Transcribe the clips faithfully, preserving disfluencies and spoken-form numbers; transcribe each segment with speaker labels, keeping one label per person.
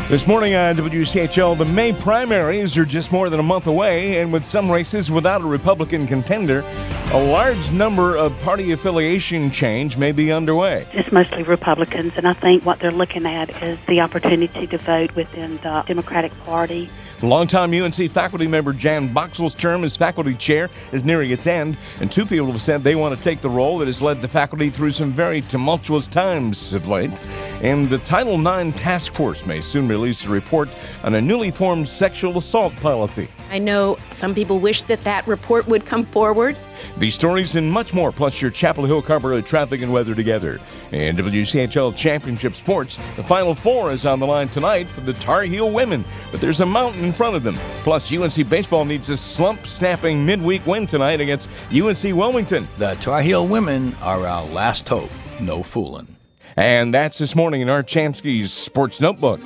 Speaker 1: This morning on W C H L, the May primaries are just more than a month away, and with some races without a Republican contender, a large number of party affiliation change may be underway.
Speaker 2: It's mostly Republicans, and I think what they're looking at is the opportunity to vote within the Democratic Party.
Speaker 1: Longtime U N C faculty member Jan Boxell's term as faculty chair is nearing its end, and two people have said they want to take the role that has led the faculty through some very tumultuous times of late. And the Title nine task force may soon release a report on a newly formed sexual assault policy.
Speaker 3: I know some people wish that that report would come forward.
Speaker 1: These stories and much more, plus your Chapel Hill Carburetor traffic and weather together. And W C H L Championship Sports, the Final Four is on the line tonight for the Tar Heel women, but there's a mountain in front of them. Plus, U N C baseball needs a slump-snapping midweek win tonight against U N C Wilmington.
Speaker 4: The Tar Heel women are our last hope. No fooling.
Speaker 1: And that's this morning in Art Chansky's Sports Notebook.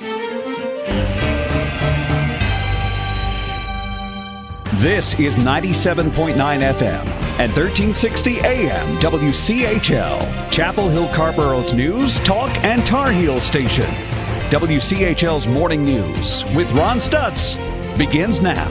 Speaker 5: This is ninety-seven point nine F M and thirteen sixty A M W C H L, Chapel Hill Carborough's news, talk, and Tar Heel station. W C H L's Morning News with Ron Stutz begins now.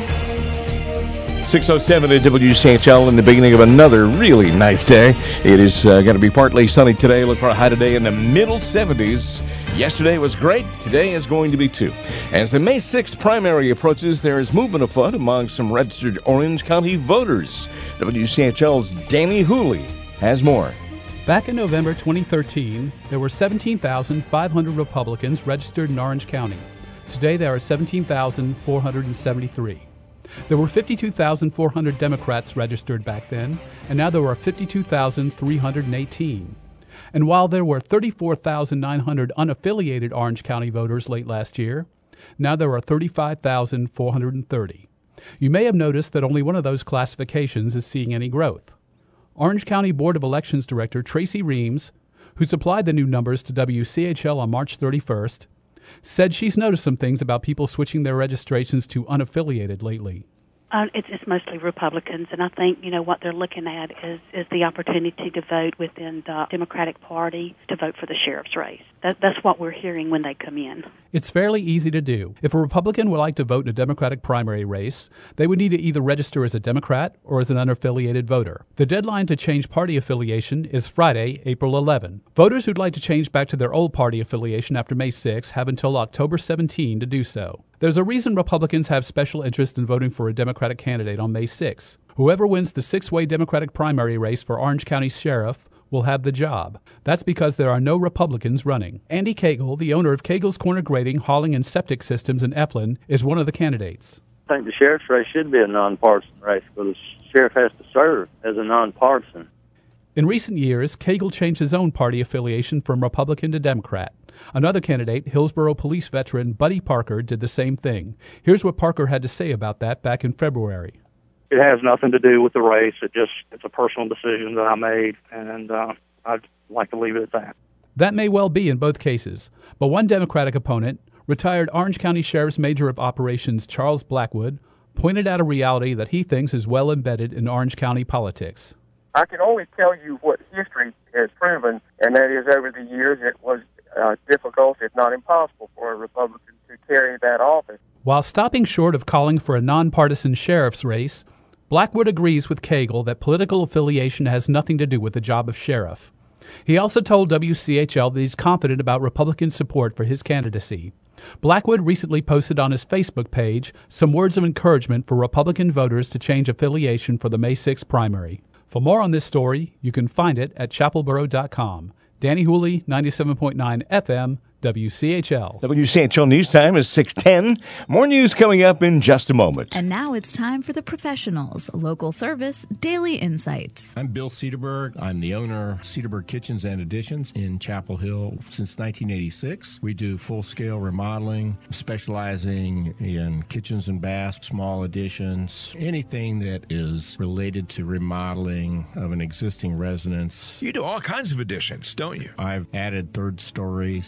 Speaker 1: six oh seven at W C H L in the beginning of another really nice day. It is uh, going to be partly sunny today. Look for a high today in the middle seventies. Yesterday was great. Today is going to be too. As the May sixth primary approaches, there is movement afoot among some registered Orange County voters. W C H L's Danny Hooley has more.
Speaker 6: Back in November twenty thirteen, there were seventeen thousand five hundred Republicans registered in Orange County. Today, there are seventeen thousand four hundred seventy-three. There were fifty-two thousand four hundred Democrats registered back then, and now there are fifty-two thousand three hundred eighteen. And while there were thirty-four thousand nine hundred unaffiliated Orange County voters late last year, now there are thirty-five thousand four hundred thirty. You may have noticed that only one of those classifications is seeing any growth. Orange County Board of Elections Director Tracy Reams, who supplied the new numbers to W C H L on March thirty-first, said she's noticed some things about people switching their registrations to unaffiliated lately.
Speaker 2: Uh, it's, it's mostly Republicans, and I think, you know, what they're looking at is, is the opportunity to vote within the Democratic Party to vote for the sheriff's race. That, that's what we're hearing when they come in.
Speaker 6: It's fairly easy to do. If a Republican would like to vote in a Democratic primary race, they would need to either register as a Democrat or as an unaffiliated voter. The deadline to change party affiliation is Friday, April eleventh. Voters who'd like to change back to their old party affiliation after May sixth have until October seventeenth to do so. There's a reason Republicans have special interest in voting for a Democratic candidate on May sixth. Whoever wins the six-way Democratic primary race for Orange County Sheriff will have the job. That's because there are no Republicans running. Andy Cagle, the owner of Cagle's Corner Grading, Hauling, and Septic Systems in Eflin, is one of the candidates.
Speaker 7: I think the sheriff's race should be a nonpartisan race because the sheriff has to serve as a nonpartisan.
Speaker 6: In recent years, Cagle changed his own party affiliation from Republican to Democrat. Another candidate, Hillsborough police veteran Buddy Parker, did the same thing. Here's what Parker had to say about that back in February.
Speaker 8: It has nothing to do with the race. It just it's a personal decision that I made, and uh, I'd like to leave it at that.
Speaker 6: That may well be in both cases, but one Democratic opponent, retired Orange County Sheriff's Major of Operations Charles Blackwood, pointed out a reality that he thinks is well embedded in Orange County politics.
Speaker 9: I can only tell you what history has proven, and that is over the years it was uh, difficult, if not impossible, for a Republican to carry that office.
Speaker 6: While stopping short of calling for a nonpartisan sheriff's race, Blackwood agrees with Cagle that political affiliation has nothing to do with the job of sheriff. He also told W C H L that he's confident about Republican support for his candidacy. Blackwood recently posted on his Facebook page some words of encouragement for Republican voters to change affiliation for the May sixth primary. For more on this story, you can find it at chapel borough dot com. Danny Hooley, ninety-seven point nine F M, W C H L.
Speaker 1: W C H L News Time is six ten. More news coming up in just a moment.
Speaker 10: And now it's time for the professionals. Local service, daily insights.
Speaker 11: I'm Bill Cedarberg. I'm the owner of Cedarberg Kitchens and Additions in Chapel Hill since nineteen eighty-six. We do full-scale remodeling, specializing in kitchens and baths, small additions, anything that is related to remodeling of an existing residence.
Speaker 12: You do all kinds of additions, don't you?
Speaker 11: I've added third stories to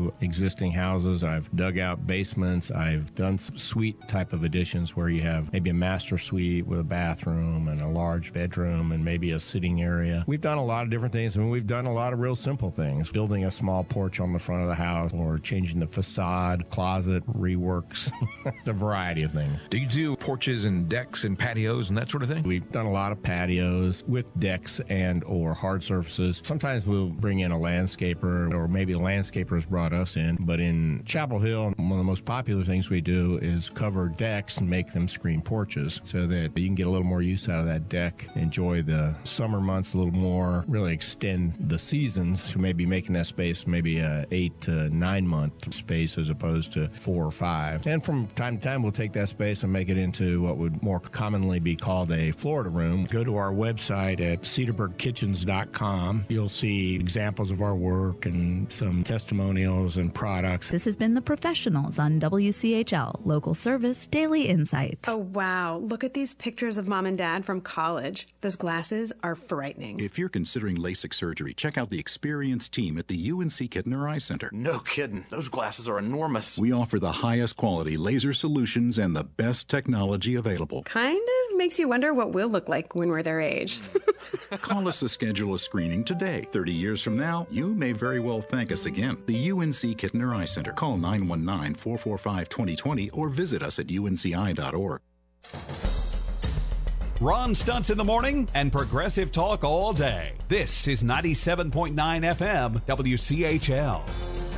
Speaker 11: to existing houses. I've dug out basements. I've done some suite type of additions where you have maybe a master suite with a bathroom and a large bedroom and maybe a sitting area. We've done a lot of different things, and we've done a lot of real simple things. Building a small porch on the front of the house or changing the facade, closet, reworks, a variety of things.
Speaker 12: Do you do porches and decks and patios and that sort of thing?
Speaker 11: We've done a lot of patios with decks and or hard surfaces. Sometimes we'll bring in a landscaper, or maybe a landscaper has brought us in. But in Chapel Hill, one of the most popular things we do is cover decks and make them screen porches so that you can get a little more use out of that deck, enjoy the summer months a little more, really extend the seasons to maybe making that space maybe a eight to nine month space as opposed to four or five. And from time to time, we'll take that space and make it into what would more commonly be called a Florida room. Go to our website at cedarburg kitchens dot com. You'll see examples of our work and some testimonials and products.
Speaker 10: This has been The Professionals on W C H L, local service, daily insights.
Speaker 13: Oh, wow. Look at these pictures of mom and dad from college. Those glasses are frightening.
Speaker 14: If you're considering LASIK surgery, check out the experienced team at the U N C Kittner Eye Center.
Speaker 15: No kidding. Those glasses are enormous.
Speaker 14: We offer the highest quality laser solutions and the best technology available.
Speaker 13: Kind of makes you wonder what we'll look like when we're their age.
Speaker 14: Call us to schedule a screening today. thirty years from now, you may very well thank us again. The U N C Kittner Eye Center. Call nine one nine, four four five, two zero two zero or visit us at U N C I dot org.
Speaker 5: Ron Stutz in the morning and progressive talk all day. This is ninety-seven point nine F M W C H L.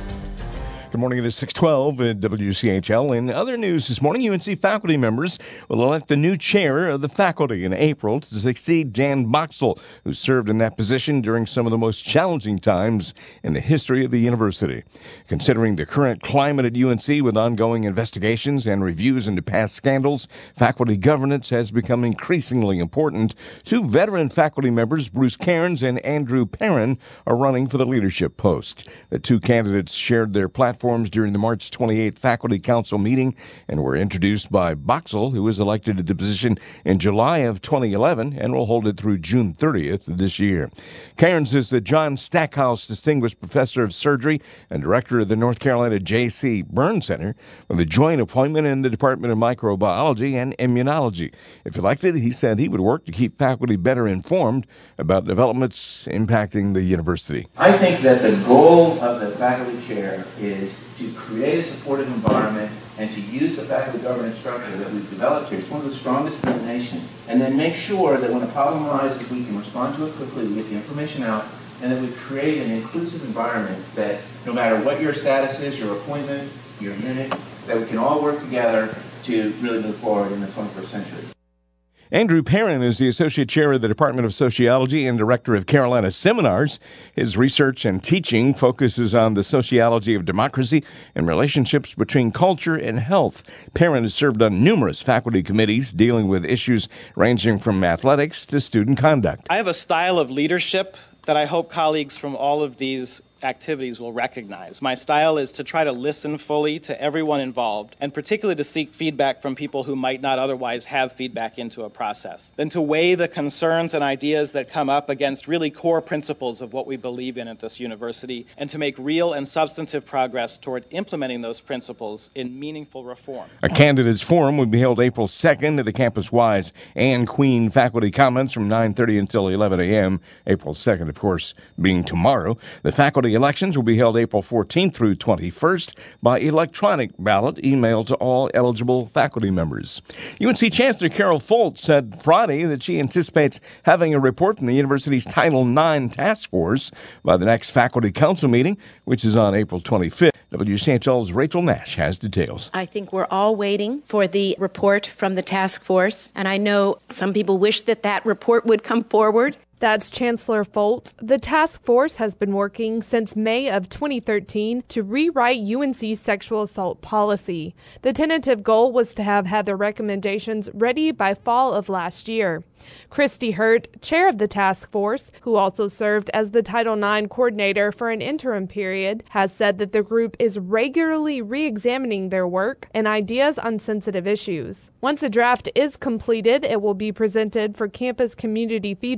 Speaker 1: Good morning. It is six twelve at W C H L. In other news this morning, U N C faculty members will elect the new chair of the faculty in April to succeed Dan Boxall, who served in that position during some of the most challenging times in the history of the university. Considering the current climate at U N C with ongoing investigations and reviews into past scandals, faculty governance has become increasingly important. Two veteran faculty members, Bruce Cairns and Andrew Perrin, are running for the leadership post. The two candidates shared their platform during the March twenty-eighth Faculty Council meeting and were introduced by Boxall, who was elected to the position in July of twenty eleven and will hold it through June thirtieth of this year. Cairns is the John Stackhouse Distinguished Professor of Surgery and Director of the North Carolina J C Burn Center, with a joint appointment in the Department of Microbiology and Immunology. If elected, he said he would work to keep faculty better informed about developments impacting the university.
Speaker 16: I think that the goal of the faculty chair is to create a supportive environment and to use the faculty governance structure that we've developed here. It's one of the strongest in the nation. And then make sure that when a problem arises, we can respond to it quickly, we get the information out, and that we create an inclusive environment that no matter what your status is, your appointment, your unit, that we can all work together to really move forward in the twenty-first century.
Speaker 1: Andrew Perrin is the Associate Chair of the Department of Sociology and Director of Carolina Seminars. His research and teaching focuses on the sociology of democracy and relationships between culture and health. Perrin has served on numerous faculty committees dealing with issues ranging from athletics to student conduct.
Speaker 17: I have a style of leadership that I hope colleagues from all of these activities will recognize. My style is to try to listen fully to everyone involved, and particularly to seek feedback from people who might not otherwise have feedback into a process. Then to weigh the concerns and ideas that come up against really core principles of what we believe in at this university, and to make real and substantive progress toward implementing those principles in meaningful reform.
Speaker 1: A candidates forum will be held April second at the campus-wide Ann Queen Faculty Commons from nine thirty until eleven a.m. April second, of course, being tomorrow. The faculty elections will be held April fourteenth through twenty-first by electronic ballot emailed to all eligible faculty members. U N C Chancellor Carol Folt said Friday that she anticipates having a report from the university's Title nine task force by the next faculty council meeting, which is on April twenty-fifth. W C H L's Rachel Nash has details.
Speaker 3: I think we're all waiting for the report from the task force, and I know some people wish that that report would come forward.
Speaker 18: That's Chancellor Folt. The task force has been working since May of twenty thirteen to rewrite U N C's sexual assault policy. The tentative goal was to have had their recommendations ready by fall of last year. Christy Hurt, chair of the task force, who also served as the Title nine coordinator for an interim period, has said that the group is regularly re-examining their work and ideas on sensitive issues. Once a draft is completed, it will be presented for campus community feedback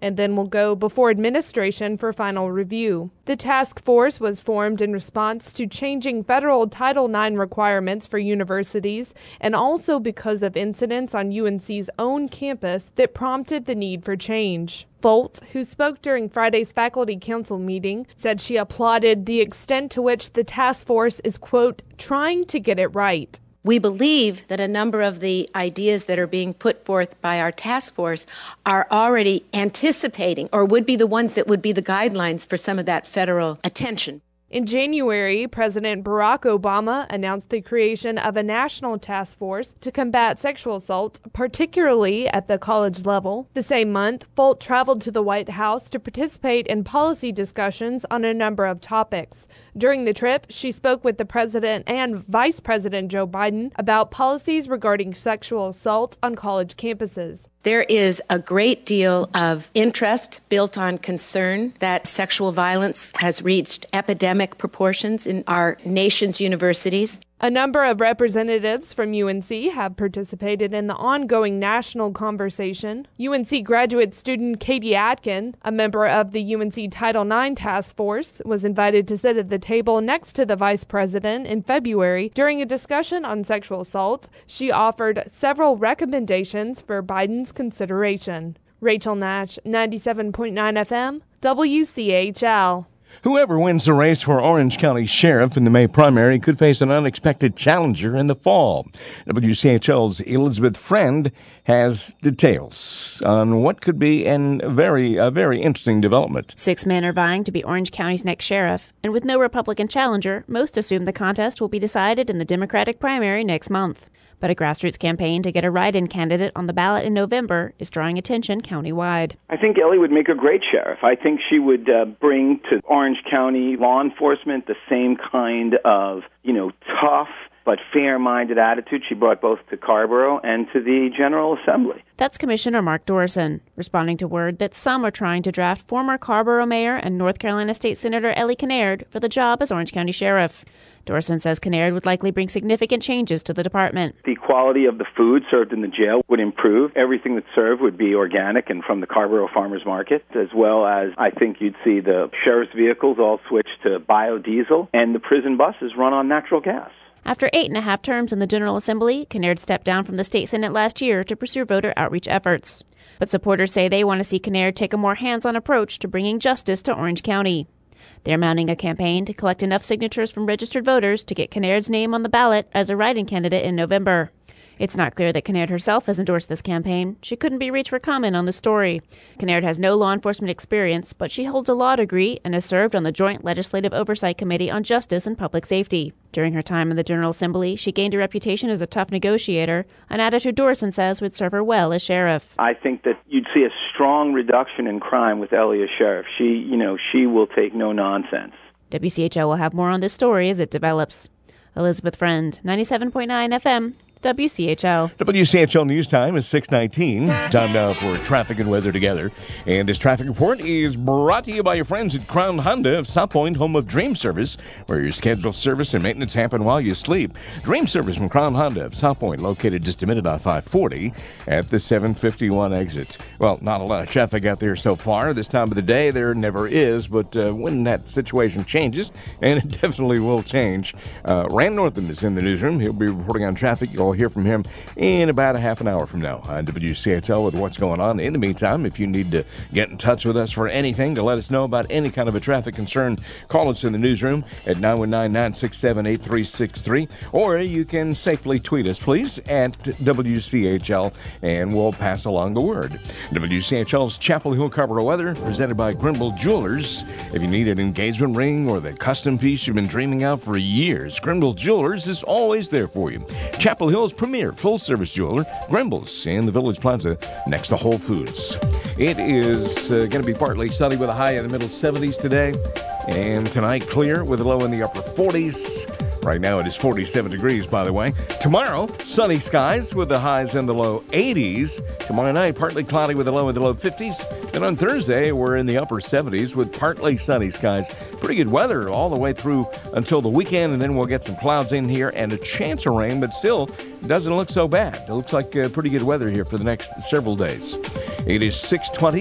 Speaker 18: and then will go before administration for final review. The task force was formed in response to changing federal Title nine requirements for universities and also because of incidents on U N C's own campus that prompted the need for change. Folt, who spoke during Friday's faculty council meeting, said she applauded the extent to which the task force is, quote, trying to get it right.
Speaker 3: We believe that a number of the ideas that are being put forth by our task force are already anticipating or would be the ones that would be the guidelines for some of that federal attention.
Speaker 18: In January, President Barack Obama announced the creation of a national task force to combat sexual assault, particularly at the college level. The same month, Folt traveled to the White House to participate in policy discussions on a number of topics. During the trip, she spoke with the President and Vice President Joe Biden about policies regarding sexual assault on college campuses.
Speaker 3: There is a great deal of interest built on concern that sexual violence has reached epidemic proportions in our nation's universities.
Speaker 18: A number of representatives from U N C have participated in the ongoing national conversation. U N C graduate student Katie Atkin, a member of the U N C Title nine task force, was invited to sit at the table next to the vice president in February during a discussion on sexual assault. She offered several recommendations for Biden's consideration. Rachel Nash, ninety-seven point nine F M, W C H L.
Speaker 1: Whoever wins the race for Orange County Sheriff in the May primary could face an unexpected challenger in the fall. W C H L's Elizabeth Friend has details on what could be an very, a very interesting development.
Speaker 19: Six men are vying to be Orange County's next sheriff, and with no Republican challenger, most assume the contest will be decided in the Democratic primary next month. But a grassroots campaign to get a write-in candidate on the ballot in November is drawing attention countywide.
Speaker 20: I think Ellie would make a great sheriff. I think she would uh, bring to Orange County law enforcement the same kind of, you know, tough but fair-minded attitude she brought both to Carrboro and to the General Assembly.
Speaker 19: That's Commissioner Mark Dorison, responding to word that some are trying to draft former Carrboro Mayor and North Carolina State Senator Ellie Kinnaird for the job as Orange County Sheriff. Dorison says Kinnaird would likely bring significant changes to the department.
Speaker 20: The quality of the food served in the jail would improve. Everything that's served would be organic and from the Carrboro Farmers Market, as well as I think you'd see the sheriff's vehicles all switch to biodiesel and the prison buses run on natural gas.
Speaker 19: After eight and a half terms in the General Assembly, Kinnaird stepped down from the state Senate last year to pursue voter outreach efforts. But supporters say they want to see Kinnaird take a more hands-on approach to bringing justice to Orange County. They're mounting a campaign to collect enough signatures from registered voters to get Kinnaird's name on the ballot as a write-in candidate in November. It's not clear that Kinnaird herself has endorsed this campaign. She couldn't be reached for comment on the story. Kinnaird has no law enforcement experience, but she holds a law degree and has served on the Joint Legislative Oversight Committee on Justice and Public Safety. During her time in the General Assembly, she gained a reputation as a tough negotiator, an attitude Dorison says would serve her well as sheriff.
Speaker 20: I think that you'd see a strong reduction in crime with Ellie as sheriff. She, you know, she will take no nonsense.
Speaker 19: W C H L will have more on this story as it develops. Elizabeth Friend, ninety-seven point nine F M. W C H L.
Speaker 1: W C H L News Time is six nineteen. Time now for traffic and weather together. And this traffic report is brought to you by your friends at Crown Honda of South Point, home of Dream Service, where your scheduled service and maintenance happen while you sleep. Dream Service from Crown Honda of South Point, located just a minute on five forty at the seven fifty-one exit. Well, not a lot of traffic out there so far. This time of the day, there never is, but uh, when that situation changes, and it definitely will change, uh, Rand Northam is in the newsroom. He'll be reporting on traffic. You'll hear from him in about a half an hour from now on W C H L with what's going on. In the meantime, if you need to get in touch with us for anything, to let us know about any kind of a traffic concern, call us in the newsroom at nine one nine, nine six seven, eight three six three, or you can safely tweet us, please, at W C H L, and we'll pass along the word. W C H L's Chapel Hill Carrboro weather, presented by Grimble Jewelers. If you need an engagement ring or the custom piece you've been dreaming of for years, Grimble Jewelers is always there for you. Chapel Hill's premier full-service jeweler, Grimble's, in the Village Plaza next to Whole Foods. It is uh, going to be partly sunny with a high in the middle seventies today, and tonight clear with a low in the upper forties. Right now it is forty-seven degrees, by the way. Tomorrow, sunny skies with the highs in the low eighties. Tomorrow night, partly cloudy with a low in the low fifties. Then on Thursday, we're in the upper seventies with partly sunny skies. Pretty good weather all the way through until the weekend, and then we'll get some clouds in here and a chance of rain, but still doesn't look so bad. It looks like uh, pretty good weather here for the next several days. It is six twenty.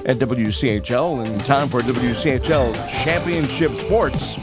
Speaker 1: at W C H L. And time for W C H L Championship Sports.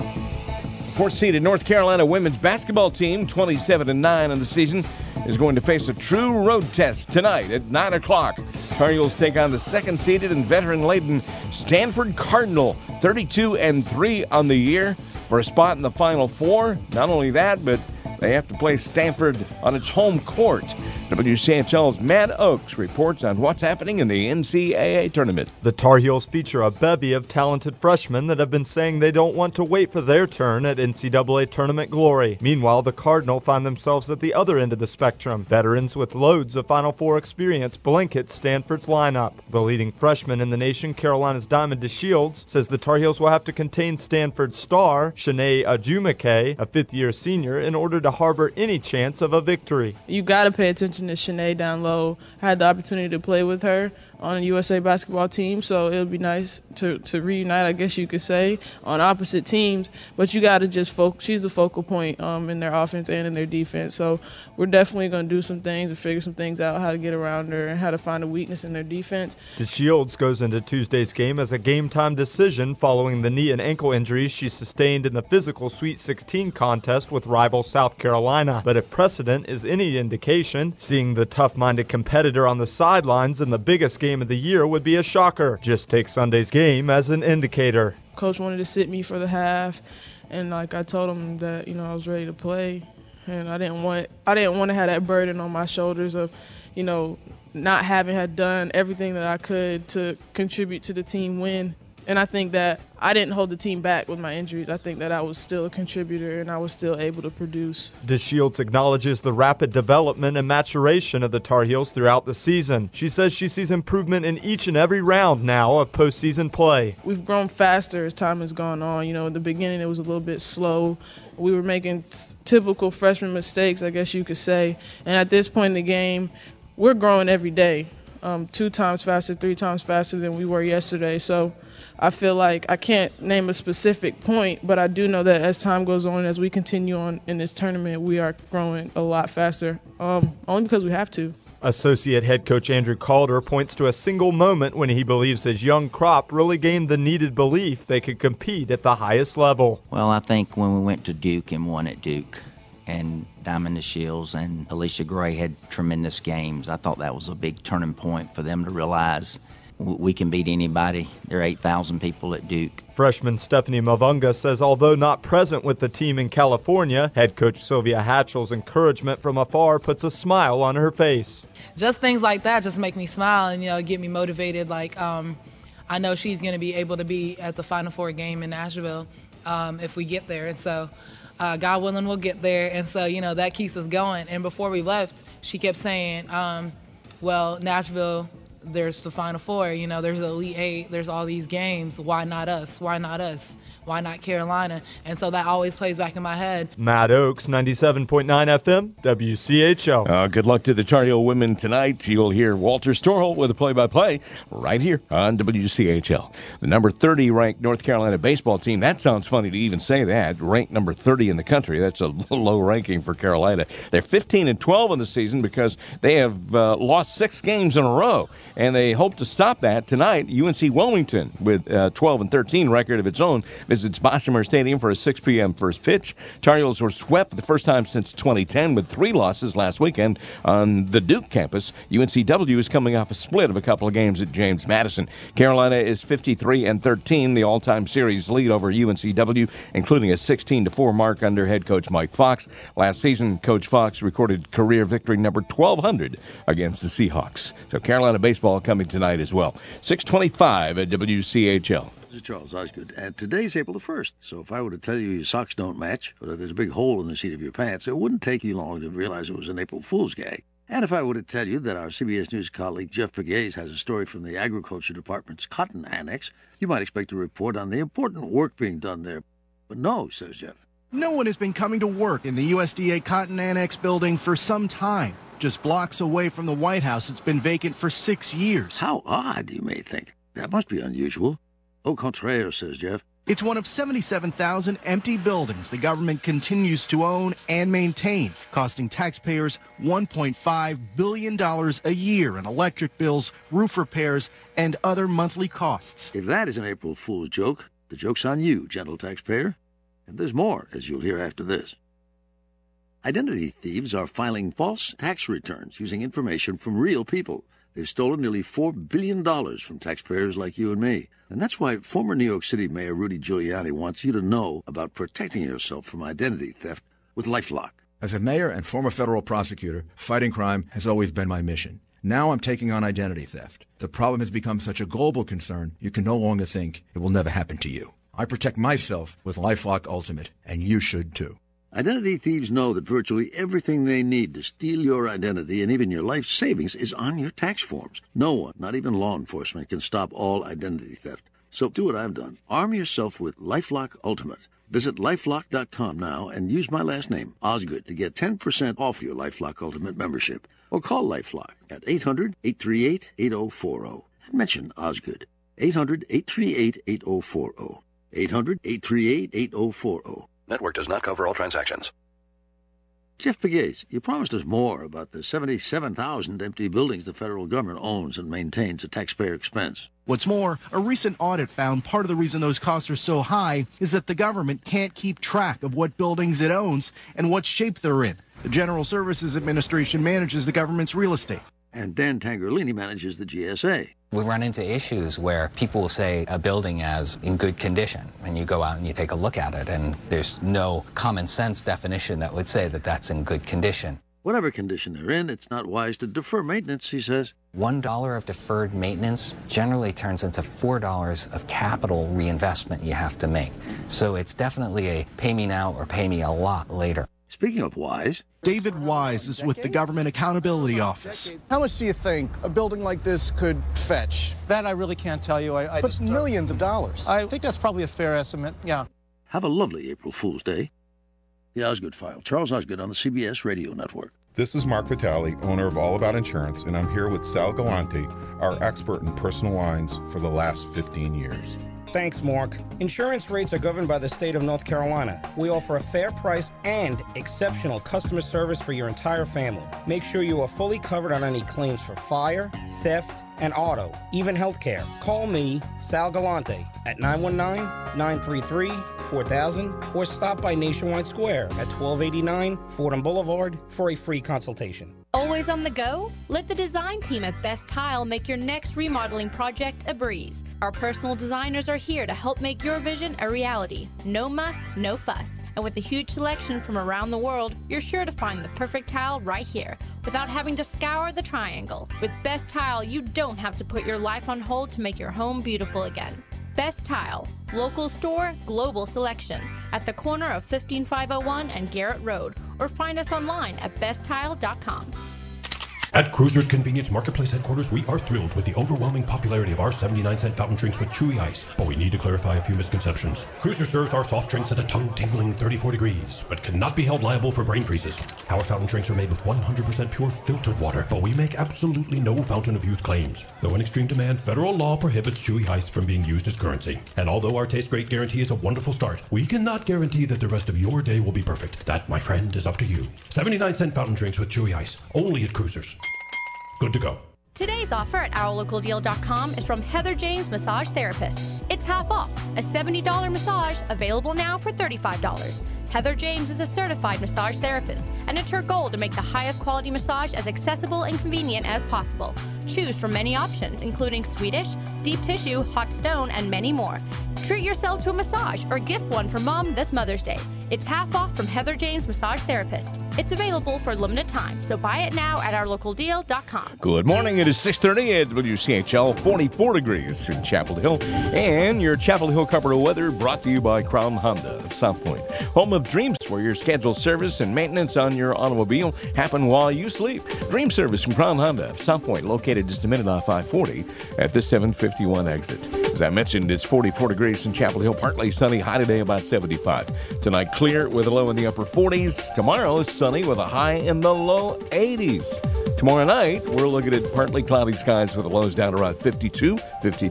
Speaker 1: Fourth-seeded North Carolina women's basketball team, twenty-seven and nine in the season, is going to face a true road test tonight at nine o'clock. Tar Heels take on the second-seeded and veteran-laden Stanford Cardinal, thirty-two and three on the year, for a spot in the Final Four. Not only that, but they have to play Stanford on its home court. W C H L's Matt Oakes reports on what's happening in the N C double A tournament.
Speaker 21: The Tar Heels feature a bevy of talented freshmen that have been saying they don't want to wait for their turn at N C double A tournament glory. Meanwhile, the Cardinal find themselves at the other end of the spectrum. Veterans with loads of Final Four experience blanket Stanford's lineup. The leading freshman in the nation, Carolina's Diamond DeShields, says the Tar Heels will have to contain Stanford's star, Shanae Ajumake, a fifth-year senior, in order to harbor any chance of a victory.
Speaker 22: You got to pay attention to Shanae down low. I had the opportunity to play with her on a U S A basketball team, so it would be nice to, to reunite, I guess you could say, on opposite teams. But you got to just focus. She's the focal point um, in their offense and in their defense. So we're definitely going to do some things and figure some things out, how to get around her and how to find a weakness in their defense.
Speaker 21: DeShields goes into Tuesday's game as a game-time decision following the knee and ankle injuries she sustained in the physical Sweet sixteen contest with rival South Carolina. But if precedent is any indication, seeing the tough-minded competitor on the sidelines in the biggest game of the year would be a shocker. Just take Sunday's game as an indicator.
Speaker 22: Coach wanted to sit me for the half, and like I told him that, you know, I was ready to play, and I didn't want I didn't want to have that burden on my shoulders of, you know, not having had done everything that I could to contribute to the team win. And I think that I didn't hold the team back with my injuries. I think that I was still a contributor and I was still able to produce.
Speaker 21: DeShields acknowledges the rapid development and maturation of the Tar Heels throughout the season. She says she sees improvement in each and every round now of postseason play.
Speaker 22: We've grown faster as time has gone on. You know, in the beginning it was a little bit slow. We were making t- typical freshman mistakes, I guess you could say. And at this point in the game, we're growing every day. Um, two times faster, three times faster than we were yesterday. So I feel like I can't name a specific point, but I do know that as time goes on, as we continue on in this tournament, we are growing a lot faster, um, only because we have to.
Speaker 21: Associate head coach Andrew Calder points to a single moment when he believes his young crop really gained the needed belief they could compete at the highest level.
Speaker 23: Well, I think when we went to Duke and won at Duke, and Diamond DeShields and Alicia Gray had tremendous games. I thought that was a big turning point for them to realize we can beat anybody. There are eight thousand people at Duke.
Speaker 21: Freshman Stephanie Mavunga says although not present with the team in California, head coach Sylvia Hatchell's encouragement from afar puts a smile on her face.
Speaker 24: Just things like that just make me smile and, you know, get me motivated. Like, um, I know she's going to be able to be at the Final Four game in Nashville um, if we get there. And so Uh, God willing, we'll get there. And so, you know, that keeps us going. And before we left, she kept saying, um, well, Nashville, there's the Final Four. You know, there's the Elite Eight. There's all these games. Why not us? Why not us? Why not Carolina? And so that always plays back in my head.
Speaker 21: Matt Oakes, ninety-seven point nine F M, W C H L.
Speaker 1: Uh, good luck to the Tar Heel women tonight. You'll hear Walter Storholt with a play-by-play right here on W C H L. The number thirty ranked North Carolina baseball team, that sounds funny to even say that, ranked number thirty in the country. That's a low ranking for Carolina. They're fifteen and twelve in the season because they have uh, lost six games in a row, and they hope to stop that tonight. U N C Wilmington, with a twelve and thirteen record of its own, visits Boshamer Stadium for a six p.m. first pitch. Tar Heels were swept for the first time since twenty ten with three losses last weekend on the Duke campus. U N C W is coming off a split of a couple of games at James Madison. Carolina is fifty-three and thirteen, the all-time series lead over U N C W, including a sixteen to four mark under head coach Mike Fox. Last season, Coach Fox recorded career victory number twelve hundred against the Seahawks. So Carolina baseball coming tonight as well. six twenty-five at W C H L.
Speaker 25: This is Charles Osgood, and today's April the first. So if I were to tell you your socks don't match, or that there's a big hole in the seat of your pants, it wouldn't take you long to realize it was an April Fool's gag. And if I were to tell you that our C B S News colleague Jeff Pegues has a story from the Agriculture Department's Cotton Annex, you might expect a report on the important work being done there. But no, says Jeff.
Speaker 26: No one has been coming to work in the U S D A Cotton Annex building for some time. Just blocks away from the White House, it's been vacant for six years.
Speaker 25: How odd, you may think. That must be unusual. Au contraire, says Jeff.
Speaker 26: It's one of seventy-seven thousand empty buildings the government continues to own and maintain, costing taxpayers one point five billion dollars a year in electric bills, roof repairs, and other monthly costs.
Speaker 25: If that is an April Fool's joke, the joke's on you, gentle taxpayer. And there's more, as you'll hear after this. Identity thieves are filing false tax returns using information from real people. They've stolen nearly four billion dollars from taxpayers like you and me. And that's why former New York City Mayor Rudy Giuliani wants you to know about protecting yourself from identity theft with LifeLock.
Speaker 2: As a mayor and former federal prosecutor, fighting crime has always been my mission. Now I'm taking on identity theft. The problem has become such a global concern, you can no longer think it will never happen to you. I protect myself with LifeLock Ultimate, and you should too.
Speaker 25: Identity thieves know that virtually everything they need to steal your identity and even your life savings is on your tax forms. No one, not even law enforcement, can stop all identity theft. So do what I've done. Arm yourself with LifeLock Ultimate. Visit LifeLock dot com now and use my last name, Osgood, to get ten percent off your LifeLock Ultimate membership. Or call LifeLock at eight hundred, eight three eight, eight oh four oh and mention Osgood. eight hundred, eight three eight, eight oh four oh. eight hundred, eight three eight, eight oh four oh.
Speaker 4: Network does not cover all transactions.
Speaker 25: Jeff Pegues, you promised us more about the seventy-seven thousand empty buildings the federal government owns and maintains at taxpayer expense.
Speaker 26: What's more, a recent audit found part of the reason those costs are so high is that the government can't keep track of what buildings it owns and what shape they're in. The General Services Administration manages the government's real estate.
Speaker 25: And Dan Tangerlini manages the G S A.
Speaker 6: We run into issues where people will say a building is in good condition, and you go out and you take a look at it, and there's no common sense definition that would say that that's in good condition.
Speaker 25: Whatever condition they're in, it's not wise to defer maintenance, he says.
Speaker 6: One dollar of deferred maintenance generally turns into four dollars of capital reinvestment you have to make. So it's definitely a pay me now or pay me a lot later.
Speaker 25: Speaking of wise,
Speaker 26: David Wise is with the Government Accountability Office.
Speaker 7: How much do you think a building like this could fetch? That I really can't tell you. I, I but just, millions uh, of dollars. I think that's probably a fair estimate, yeah.
Speaker 25: Have a lovely April Fool's Day. The Osgood File. Charles Osgood on the C B S Radio Network.
Speaker 8: This is Mark Vitale, owner of All About Insurance, and I'm here with Sal Galante, our expert in personal lines for the last fifteen years.
Speaker 9: Thanks, Mark. Insurance rates are governed by the state of North Carolina. We offer a fair price and exceptional customer service for your entire family. Make sure you are fully covered on any claims for fire, theft, and auto, even health care. Call me, Sal Galante, at nine one nine, nine three three, four thousand or stop by Nationwide Square at twelve eighty-nine Fordham Boulevard for a free consultation.
Speaker 27: Always on the go? Let the design team at Best Tile make your next remodeling project a breeze. Our personal designers are here to help make your vision a reality. No muss, no fuss. And with a huge selection from around the world, you're sure to find the perfect tile right here without having to scour the triangle. With Best Tile, you don't have to put your life on hold to make your home beautiful again. Best Tile, local store, global selection, at the corner of fifteen five oh one and Garrett Road, or find us online at best tile dot com.
Speaker 28: At Cruiser's Convenience Marketplace headquarters, we are thrilled with the overwhelming popularity of our seventy-nine cent fountain drinks with chewy ice, but we need to clarify a few misconceptions. Cruiser serves our soft drinks at a tongue-tingling thirty-four degrees, but cannot be held liable for brain freezes. Our fountain drinks are made with one hundred percent pure filtered water, but we make absolutely no fountain of youth claims. Though in extreme demand, federal law prohibits chewy ice from being used as currency. And although our Taste Great guarantee is a wonderful start, we cannot guarantee that the rest of your day will be perfect. That, my friend, is up to you. seventy-nine cent fountain drinks with chewy ice, only at Cruiser's. Good to go.
Speaker 27: Today's offer at our local deal dot com is from Heather James Massage Therapist. It's half off, a seventy dollars massage available now for thirty-five dollars. Heather James is a certified massage therapist, and it's her goal to make the highest quality massage as accessible and convenient as possible. Choose from many options, including Swedish, deep tissue, hot stone, and many more. Treat yourself to a massage or gift one for mom this Mother's Day. It's half off from Heather James Massage Therapist. It's available for a limited time, so buy it now at our local deal dot com.
Speaker 1: Good morning. It is six thirty at W C H L, forty-four degrees in Chapel Hill. And your Chapel Hill Carpenter weather brought to you by Crown Honda of South Point. Home of Dream, where your scheduled service and maintenance on your automobile happen while you sleep. Dream Service from Crown Honda of South Point, located just a minute off I forty at the seven fifty-one exit. As I mentioned, it's forty-four degrees in Chapel Hill, partly sunny, high today about seventy-five. Tonight, clear with a low in the upper forties. Tomorrow, sunny with a high in the low eighties. Tomorrow night, we're looking at partly cloudy skies with the lows down around fifty-two, fifty-three.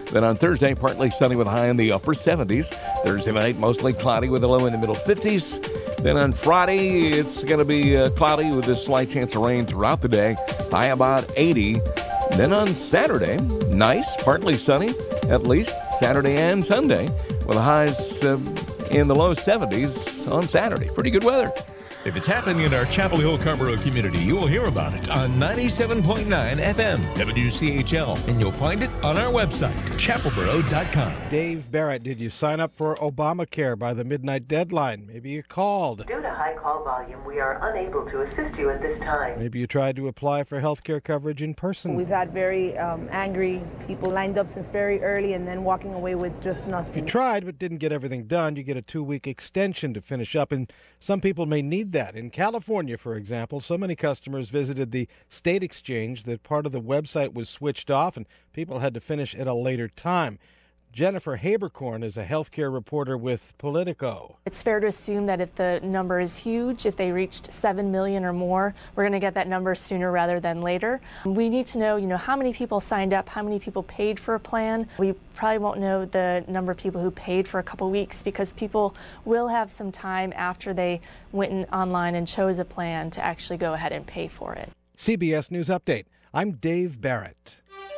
Speaker 1: Then on Thursday, partly sunny with a high in the upper seventies. Thursday night, mostly cloudy with a low in the middle fifties. Then on Friday, it's going to be uh, cloudy with a slight chance of rain throughout the day, high about eighty. Then on Saturday, nice, partly sunny, at least Saturday and Sunday, with the highs uh, in the low seventies on Saturday. Pretty good weather.
Speaker 5: If it's happening in our Chapel Hill Carrboro community, you will hear about it on ninety-seven point nine F M W C H L, and you'll find it on our website, chapel boro dot com.
Speaker 10: Dave Barrett, did you sign up for Obamacare by the midnight deadline? Maybe you called.
Speaker 11: Due to high call volume, we are unable to assist you at this time.
Speaker 10: Maybe you tried to apply for health care coverage in person.
Speaker 12: We've had very um, angry people lined up since very early and then walking away with just nothing.
Speaker 10: If you tried but didn't get everything done, you get a two-week extension to finish up, and some people may need that. In California, for example, so many customers visited the state exchange that part of the website was switched off and people had to finish at a later time. Jennifer Haberkorn is a healthcare reporter with Politico.
Speaker 13: It's fair to assume that if the number is huge, if they reached seven million or more, we're going to get that number sooner rather than later. We need to know, you know, how many people signed up, how many people paid for a plan. We probably won't know the number of people who paid for a couple weeks because people will have some time after they went in online and chose a plan to actually go ahead and pay for it.
Speaker 10: C B S News Update. I'm Dave Barrett.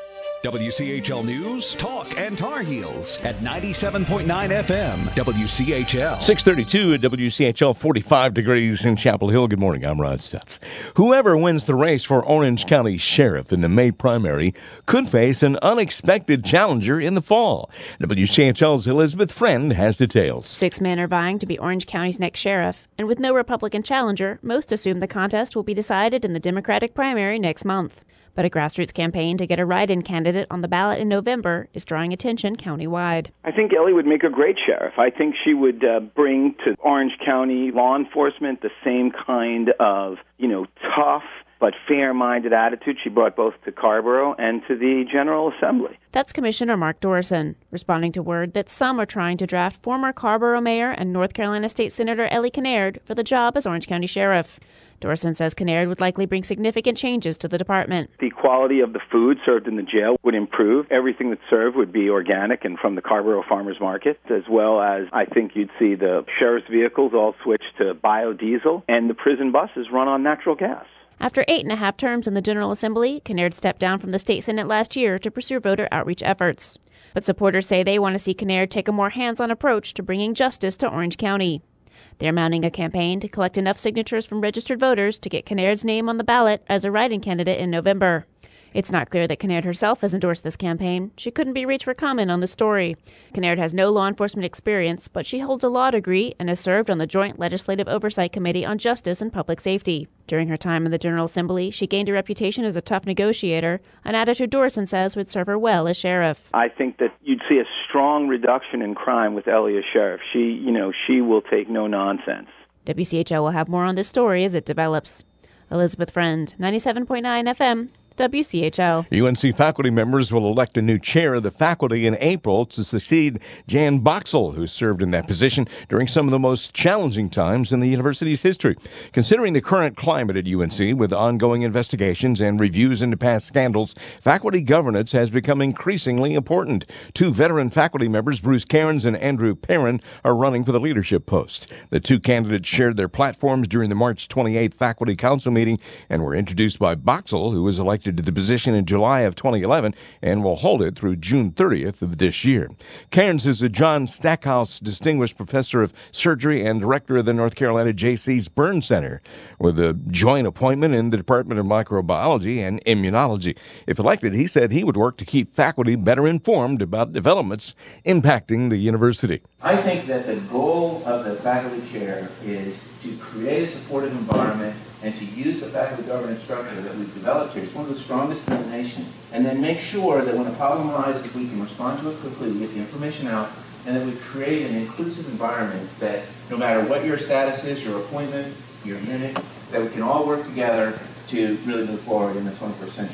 Speaker 14: W C H L News, Talk and Tar Heels at ninety-seven point nine F M, W C H L.
Speaker 1: six thirty-two at W C H L, forty-five degrees in Chapel Hill. Good morning, I'm Rod Stutz. Whoever wins the race for Orange County Sheriff in the May primary could face an unexpected challenger in the fall. W C H L's Elizabeth Friend has details.
Speaker 19: Six men are vying to be Orange County's next sheriff, and with no Republican challenger, most assume the contest will be decided in the Democratic primary next month. But a grassroots campaign to get a write-in candidate on the ballot in November is drawing attention countywide.
Speaker 20: I think Ellie would make a great sheriff. I think she would uh, bring to Orange County law enforcement the same kind of, you know, tough but fair-minded attitude she brought both to Carrboro and to the General Assembly.
Speaker 19: That's Commissioner Mark Dorison, responding to word that some are trying to draft former Carrboro Mayor and North Carolina State Senator Ellie Kinnaird for the job as Orange County Sheriff. Dorison says Kinnaird would likely bring significant changes to the department.
Speaker 20: The quality of the food served in the jail would improve. Everything that's served would be organic and from the Carrboro Farmers Market, as well as I think you'd see the sheriff's vehicles all switch to biodiesel and the prison buses run on natural gas.
Speaker 19: After eight and a half terms in the General Assembly, Kinnaird stepped down from the state Senate last year to pursue voter outreach efforts. But supporters say they want to see Kinnaird take a more hands-on approach to bringing justice to Orange County. They're mounting a campaign to collect enough signatures from registered voters to get Kinnaird's name on the ballot as a write-in candidate in November. It's not clear that Kinnaird herself has endorsed this campaign. She couldn't be reached for comment on the story. Kinnaird has no law enforcement experience, but she holds a law degree and has served on the Joint Legislative Oversight Committee on Justice and Public Safety. During her time in the General Assembly, she gained a reputation as a tough negotiator, an attitude Dorison says would serve her well as sheriff.
Speaker 20: I think that you'd see a strong reduction in crime with Ellie as sheriff. She, you know, she will take no nonsense.
Speaker 19: W C H L will have more on this story as it develops. Elizabeth Friend, ninety-seven point nine F M. W C H L.
Speaker 1: U N C faculty members will elect a new chair of the faculty in April to succeed Jan Boxell, who served in that position during some of the most challenging times in the university's history. Considering the current climate at U N C, with ongoing investigations and reviews into past scandals, faculty governance has become increasingly important. Two veteran faculty members, Bruce Cairns and Andrew Perrin, are running for the leadership post. The two candidates shared their platforms during the March twenty-eighth faculty council meeting and were introduced by Boxell, who was elected to the position in July of twenty eleven and will hold it through June thirtieth of this year. Cairns is a John Stackhouse Distinguished Professor of Surgery and Director of the North Carolina J C's Burn Center, with a joint appointment in the Department of Microbiology and Immunology. If elected, he said he would work to keep faculty better informed about developments impacting the university.
Speaker 15: I think that the goal of the faculty chair is to create a supportive environment and to use the faculty governance structure that we've developed here. It's one of the strongest in the nation. And then make sure that when a problem arises, we can respond to it quickly, we get the information out, and that we create an inclusive environment that no matter what your status is, your appointment, your unit, that we can all work together to really move forward in the twenty-first century.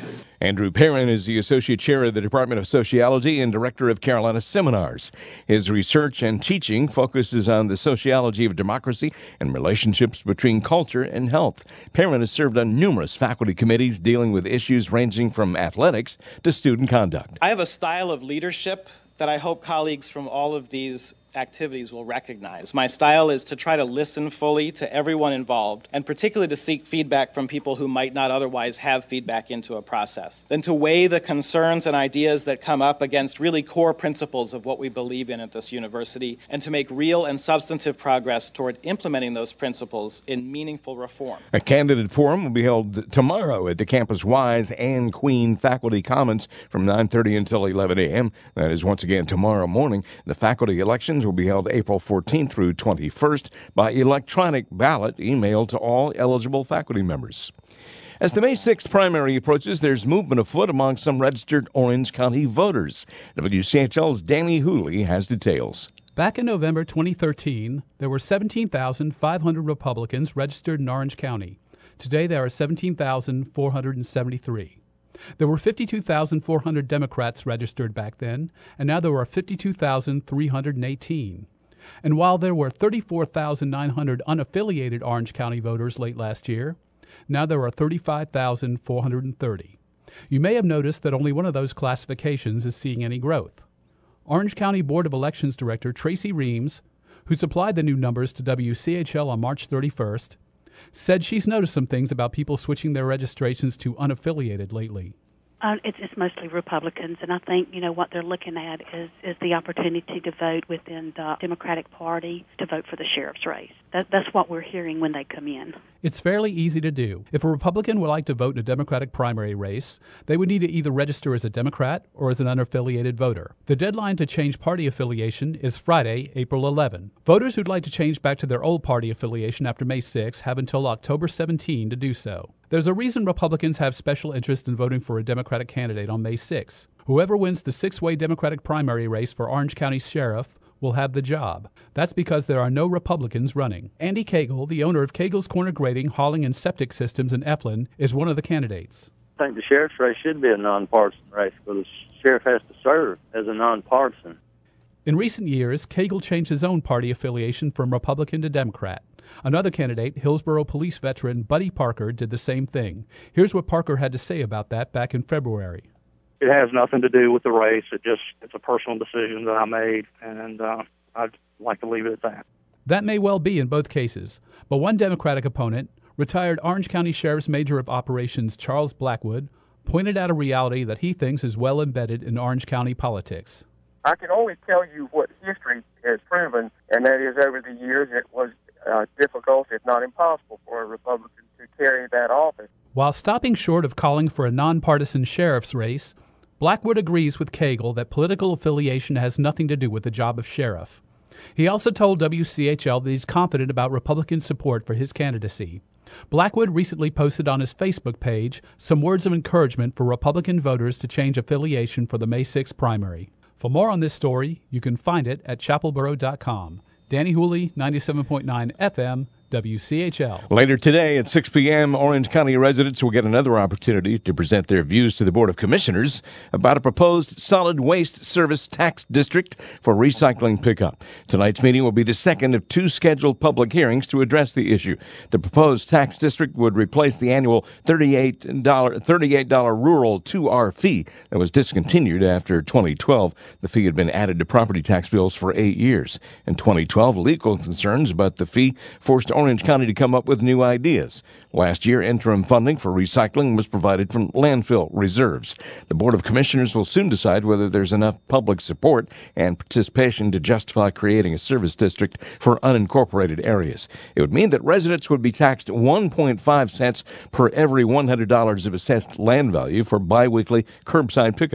Speaker 1: Andrew Perrin is the Associate Chair of the Department of Sociology and Director of Carolina Seminars. His research and teaching focuses on the sociology of democracy and relationships between culture and health. Perrin has served on numerous faculty committees dealing with issues ranging from athletics to student conduct.
Speaker 3: I have a style of leadership that I hope colleagues from all of these activities will recognize. My style is to try to listen fully to everyone involved, and particularly to seek feedback from people who might not otherwise have feedback into a process. Then to weigh the concerns and ideas that come up against really core principles of what we believe in at this university, and to make real and substantive progress toward implementing those principles in meaningful reform.
Speaker 1: A candidate forum will be held tomorrow at the Campus Wise and Queen Faculty Commons from nine thirty until eleven a.m. That is once again tomorrow morning. The faculty elections will be held April fourteenth through twenty-first by electronic ballot emailed to all eligible faculty members. As the May sixth primary approaches, there's movement afoot among some registered Orange County voters. W C H L's Danny Hooley has details.
Speaker 16: Back in November twenty thirteen, there were seventeen thousand five hundred Republicans registered in Orange County. Today, there are seventeen thousand four hundred seventy-three. There were fifty-two thousand four hundred Democrats registered back then, and now there are fifty-two thousand three hundred eighteen. And while there were thirty-four thousand nine hundred unaffiliated Orange County voters late last year, now there are thirty-five thousand four hundred thirty. You may have noticed that only one of those classifications is seeing any growth. Orange County Board of Elections Director Tracy Reams, who supplied the new numbers to W C H L on March thirty-first, said she's noticed some things about people switching their registrations to unaffiliated lately.
Speaker 17: Uh, it's, it's mostly Republicans, and I think, you know, what they're looking at is, is the opportunity to vote within the Democratic Party to vote for the sheriff's race. That, that's what we're hearing when they come in.
Speaker 16: It's fairly easy to do. If a Republican would like to vote in a Democratic primary race, they would need to either register as a Democrat or as an unaffiliated voter. The deadline to change party affiliation is Friday, April eleventh. Voters who'd like to change back to their old party affiliation after May sixth have until October seventeenth to do so. There's a reason Republicans have special interest in voting for a Democratic candidate on May sixth. Whoever wins the six-way Democratic primary race for Orange County Sheriff will have the job. That's because there are no Republicans running. Andy Cagle, the owner of Cagle's Corner Grading, Hauling, and Septic Systems in Eflin, is one of the candidates.
Speaker 18: I think the sheriff's race should be a nonpartisan race because the sheriff has to serve as a nonpartisan.
Speaker 16: In recent years, Cagle changed his own party affiliation from Republican to Democrat. Another candidate, Hillsborough police veteran Buddy Parker, did the same thing. Here's what Parker had to say about that back in February.
Speaker 21: It has nothing to do with the race. It just it's a personal decision that I made, and uh, I'd like to leave it at that.
Speaker 16: That may well be in both cases, but one Democratic opponent, retired Orange County Sheriff's Major of Operations Charles Blackwood, pointed out a reality that he thinks is well embedded in Orange County politics.
Speaker 22: I can only tell you what history has proven, and that is over the years it was uh, difficult, if not impossible, for a Republican to carry that office.
Speaker 16: While stopping short of calling for a nonpartisan sheriff's race, Blackwood agrees with Cagle that political affiliation has nothing to do with the job of sheriff. He also told W C H L that he's confident about Republican support for his candidacy. Blackwood recently posted on his Facebook page some words of encouragement for Republican voters to change affiliation for the May sixth primary. For more on this story, you can find it at chapelboro dot com. Danny Hooley, ninety-seven point nine F M, W C H L.
Speaker 1: Later today at six p.m., Orange County residents will get another opportunity to present their views to the Board of Commissioners about a proposed solid waste service tax district for recycling pickup. Tonight's meeting will be the second of two scheduled public hearings to address the issue. The proposed tax district would replace the annual thirty-eight dollars thirty-eight dollars rural two R fee that was discontinued after twenty twelve. The fee had been added to property tax bills for eight years. In twenty twelve, legal concerns about the fee forced Orange County to come up with new ideas. Last year, interim funding for recycling was provided from landfill reserves. The Board of Commissioners will soon decide whether there's enough public support and participation to justify creating a service district for unincorporated areas. It would mean that residents would be taxed one point five cents per every one hundred dollars of assessed land value for biweekly curbside pickup.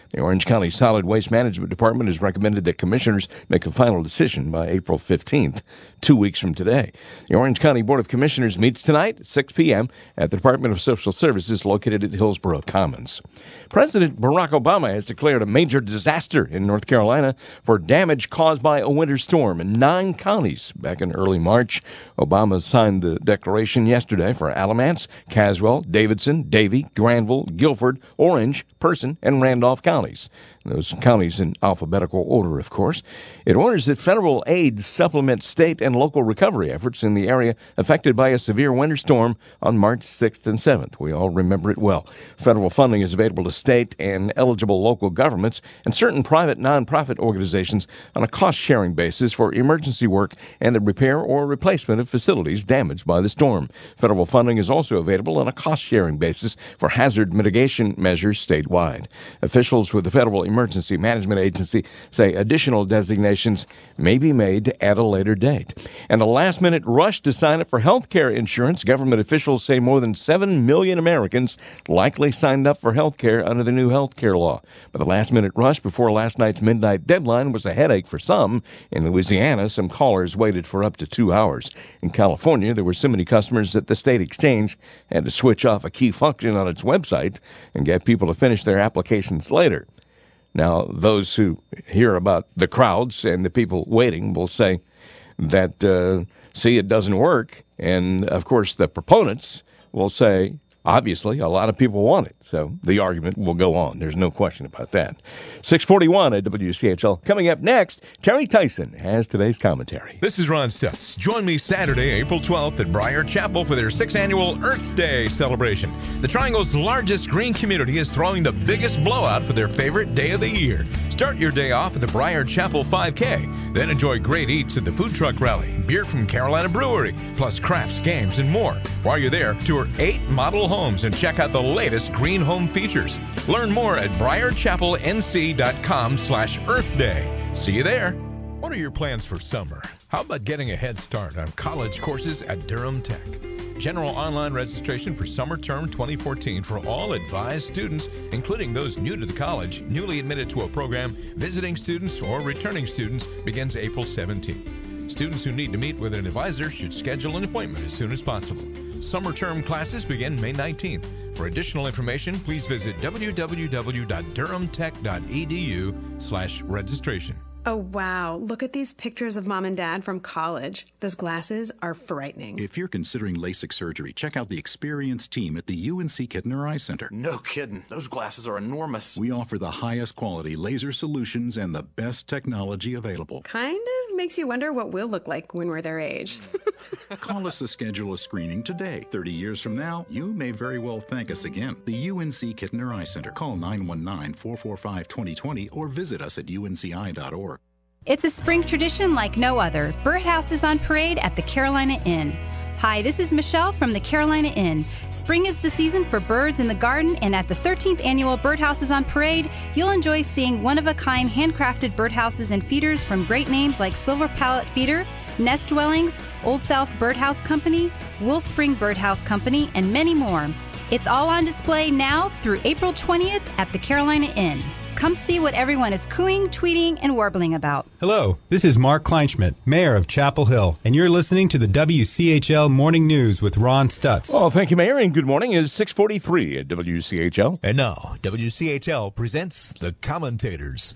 Speaker 1: The Orange County Solid Waste Management Department has recommended that commissioners make a final decision by April fifteenth, two weeks from today. The Orange County Board of Commissioners meets tonight at six p.m. at the Department of Social Services located at Hillsborough Commons. President Barack Obama has declared a major disaster in North Carolina for damage caused by a winter storm in nine counties back in early March. Obama signed the declaration yesterday for Alamance, Caswell, Davidson, Davie, Granville, Guilford, Orange, Person, and Randolph counties. Those counties in alphabetical order, of course. It orders that federal aid supplement state and local recovery efforts in the area affected by a severe winter storm on March sixth and seventh. We all remember it well. Federal funding is available to state and eligible local governments and certain private nonprofit organizations on a cost-sharing basis for emergency work and the repair or replacement of facilities damaged by the storm. Federal funding is also available on a cost-sharing basis for hazard mitigation measures statewide. Officials with the Federal Emergency Management Agency say additional designations may be made at a later date. And a last-minute rush to sign up for health care insurance. Government officials say more than seven million Americans likely signed up for health care under the new health care law. But the last-minute rush before last night's midnight deadline was a headache for some. In Louisiana, some callers waited for up to two hours. In California, there were so many customers that the state exchange had to switch off a key function on its website and get people to finish their applications later. Now, those who hear about the crowds and the people waiting will say that, uh, see, it doesn't work. And, of course, the proponents will say, obviously, a lot of people want it. So the argument will go on. There's no question about that. six forty-one at W C H L. Coming up next, Terry Tyson has today's commentary.
Speaker 5: This is Ron Stutz. Join me Saturday, April twelfth at Briar Chapel for their sixth annual Earth Day celebration. The Triangle's largest green community is throwing the biggest blowout for their favorite day of the year. Start your day off at the Briar Chapel five K. Then enjoy great eats at the food truck rally, beer from Carolina Brewery, plus crafts, games, and more. While you're there, tour eight model homes and check out the latest green home features. Learn more at briar chapel n c dot com slash Earth Day. See you there. What are your plans for summer? How about getting a head start on college courses at Durham Tech? General online registration for summer term twenty fourteen for all advised students, including those new to the college, newly admitted to a program, visiting students, or returning students, begins April seventeenth. Students who need to meet with an advisor should schedule an appointment as soon as possible. Summer term classes begin May nineteenth. For additional information, please visit w w w dot durham tech dot e d u slash registration.
Speaker 2: Oh, wow. Look at these pictures of mom and dad from college. Those glasses are frightening.
Speaker 4: If you're considering LASIK surgery, check out the experienced team at the U N C Kittner Eye Center.
Speaker 6: No kidding. Those glasses are enormous.
Speaker 4: We offer the highest quality laser solutions and the best technology available.
Speaker 2: Kind of makes you wonder what we'll look like when we're their age.
Speaker 4: Call us to schedule a screening today. thirty years from now, you may very well thank us again. The U N C Kittner Eye Center. Call nine one nine, four four five, two zero two zero or visit us at u n c i dot org.
Speaker 7: It's a spring tradition like no other. Birdhouse is on parade at the Carolina Inn. Hi, this is Michelle from the Carolina Inn. Spring is the season for birds in the garden, and at the thirteenth Annual Birdhouses on Parade, you'll enjoy seeing one-of-a-kind handcrafted birdhouses and feeders from great names like Silver Pallet Feeder, Nest Dwellings, Old South Birdhouse Company, Wool Spring Birdhouse Company, and many more. It's all on display now through April twentieth at the Carolina Inn. Come see what everyone is cooing, tweeting, and warbling about.
Speaker 23: Hello, this is Mark Kleinschmidt, Mayor of Chapel Hill, and you're listening to the W C H L Morning News with Ron Stutz.
Speaker 1: Oh, thank you, Mayor, and good morning. It's six forty-three at W C H L.
Speaker 5: And now, W C H L presents The Commentators.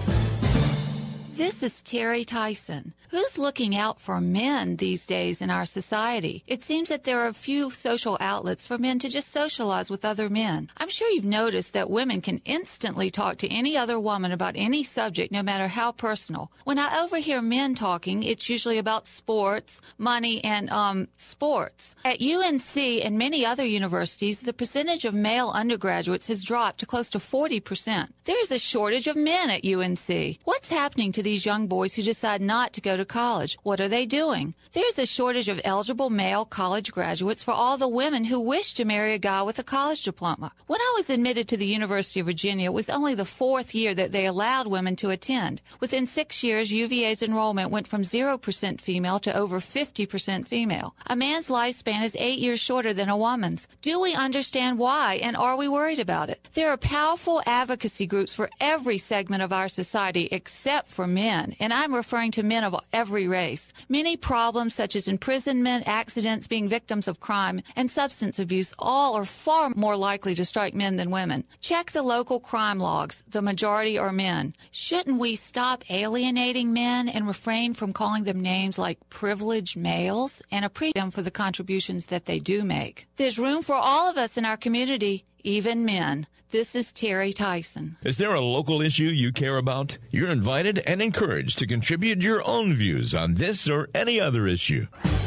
Speaker 24: This is Terry Tyson. Who's looking out for men these days in our society? It seems that there are a few social outlets for men to just socialize with other men. I'm sure you've noticed that women can instantly talk to any other woman about any subject, no matter how personal. When I overhear men talking, it's usually about sports, money, and, um, sports. At U N C and many other universities, the percentage of male undergraduates has dropped to close to forty percent. There is a shortage of men at U N C. What's happening to the these young boys who decide not to go to college. What are they doing? There's a shortage of eligible male college graduates for all the women who wish to marry a guy with a college diploma. When I was admitted to the University of Virginia, it was only the fourth year that they allowed women to attend. Within six years, U V A's enrollment went from zero percent female to over fifty percent female. A man's lifespan is eight years shorter than a woman's. Do we understand why, and are we worried about it? There are powerful advocacy groups for every segment of our society except for men, and I'm referring to men of every race. Many problems such as imprisonment, accidents, being victims of crime, and substance abuse all are far more likely to strike men than women. Check the local crime logs. The majority are men. Shouldn't we stop alienating men and refrain from calling them names like privileged males and appreciate them for the contributions that they do make? There's room for all of us in our community, even men. This is Terry Tyson.
Speaker 5: Is there a local issue you care about? You're invited and encouraged to contribute your own views on this or any other issue.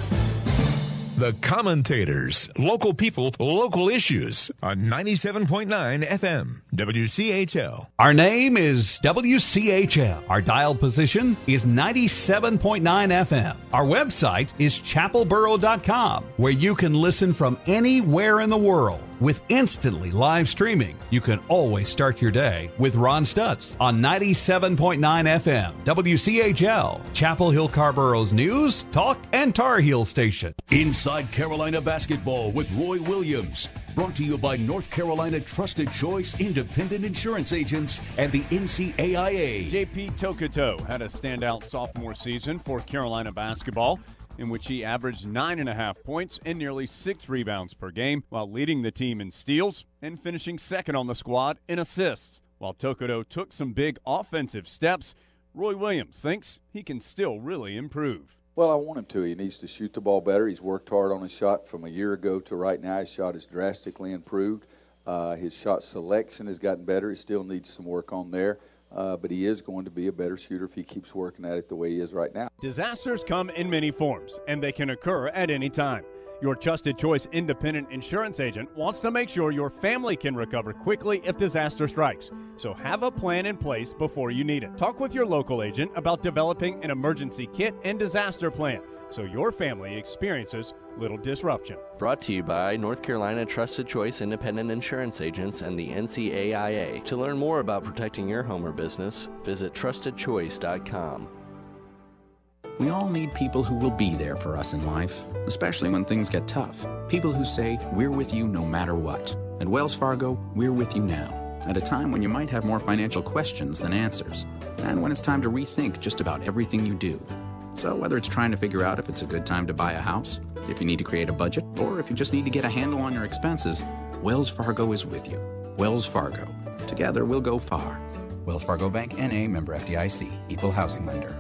Speaker 5: The Commentators, local people, local issues on ninety-seven point nine F M, W C H L.
Speaker 14: Our name is W C H L. Our dial position is ninety-seven point nine F M. Our website is chapel borough dot com, where you can listen from anywhere in the world. With instantly live streaming, you can always start your day with Ron Stutz on ninety-seven point nine F M, W C H L, Chapel Hill Carborough's news, talk, and Tar Heel station.
Speaker 8: Inside Carolina Basketball with Roy Williams. Brought to you by North Carolina Trusted Choice Independent Insurance Agents and the N C A I A.
Speaker 9: J P Tokoto had a standout sophomore season for Carolina basketball, in which he averaged nine and a half points and nearly six rebounds per game, while leading the team in steals and finishing second on the squad in assists. While Tokoto took some big offensive steps, Roy Williams thinks he can still really improve.
Speaker 11: Well, I want him to. He needs to shoot the ball better. He's worked hard on his shot from a year ago to right now. His shot has drastically improved. Uh, his shot selection has gotten better. He still needs some work on there. Uh, but he is going to be a better shooter if he keeps working at it the way he is right now.
Speaker 9: Disasters come in many forms, and they can occur at any time. Your Trusted Choice Independent Insurance Agent wants to make sure your family can recover quickly if disaster strikes. So have a plan in place before you need it. Talk with your local agent about developing an emergency kit and disaster plan so your family experiences little disruption.
Speaker 12: Brought to you by North Carolina Trusted Choice Independent Insurance Agents and the N C A I A. To learn more about protecting your home or business, visit trusted choice dot com.
Speaker 25: We all need people who will be there for us in life, especially when things get tough. People who say, we're with you no matter what. At Wells Fargo, we're with you now, at a time when you might have more financial questions than answers, and when it's time to rethink just about everything you do. So whether it's trying to figure out if it's a good time to buy a house, if you need to create a budget, or if you just need to get a handle on your expenses, Wells Fargo is with you. Wells Fargo. Together we'll go far. Wells Fargo Bank, N A, member F D I C, equal housing lender.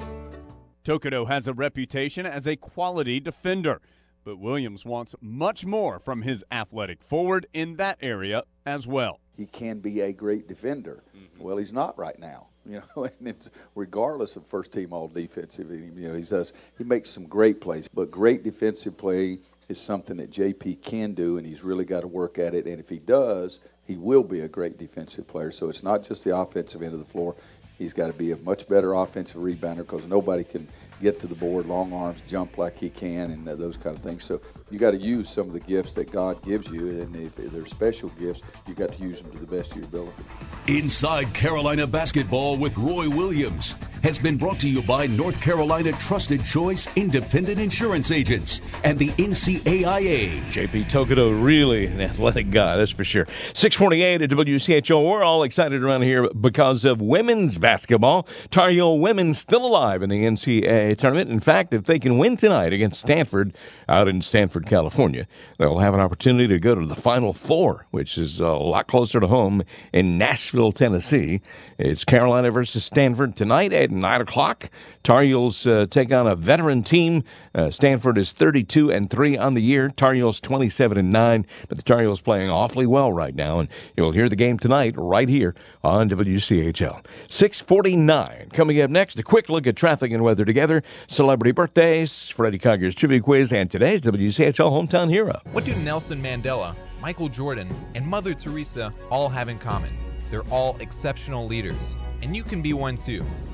Speaker 9: Tokoto has a reputation as a quality defender, but Williams wants much more from his athletic forward in that area as well.
Speaker 11: He can be a great defender. Mm-hmm. Well, he's not right now. You know, and it's regardless of first team all defensive, you know, he does he makes some great plays, but great defensive play is something that J P can do, and he's really got to work at it. And if he does, he will be a great defensive player. So it's not just the offensive end of the floor. He's got to be a much better offensive rebounder because nobody can get to the board, long arms, jump like he can, and uh, those kind of things. So you got to use some of the gifts that God gives you, and if they're special gifts, you got to use them to the best of your ability.
Speaker 8: Inside Carolina Basketball with Roy Williams has been brought to you by North Carolina Trusted Choice Independent Insurance Agents and the N C A I A.
Speaker 1: J P Tokoto, really an athletic guy, that's for sure. six forty-eight at W C H O. We're all excited around here because of women's basketball. Tar Heel women still alive in the N C A A tournament. In fact, if they can win tonight against Stanford out in Stanford, California, they'll have an opportunity to go to the Final Four, which is a lot closer to home in Nashville, Tennessee. It's Carolina versus Stanford tonight at nine o'clock. Tar Heels uh, take on a veteran team. Uh, Stanford is thirty-two and three on the year. Tar Heels twenty-seven and nine, but the Tar Heels playing awfully well right now, and you'll hear the game tonight right here on W C H L. six forty-nine. Coming up next, a quick look at traffic and weather together, celebrity birthdays, Freddie Cogger's trivia quiz, and today's W C H L Hometown Hero.
Speaker 26: What do Nelson Mandela, Michael Jordan, and Mother Teresa all have in common? They're all exceptional leaders, and you can be one too.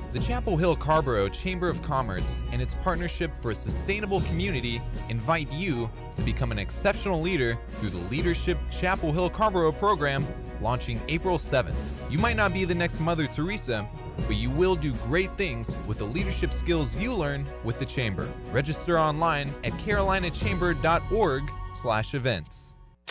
Speaker 26: The Chapel Hill Carrboro Chamber of Commerce and its Partnership for a Sustainable Community invite you to become an exceptional leader through the Leadership Chapel Hill Carrboro program launching April seventh. You might not be the next Mother Teresa, but you will do great things with the leadership skills you learn with the Chamber. Register online at carolinachamber.org slash events.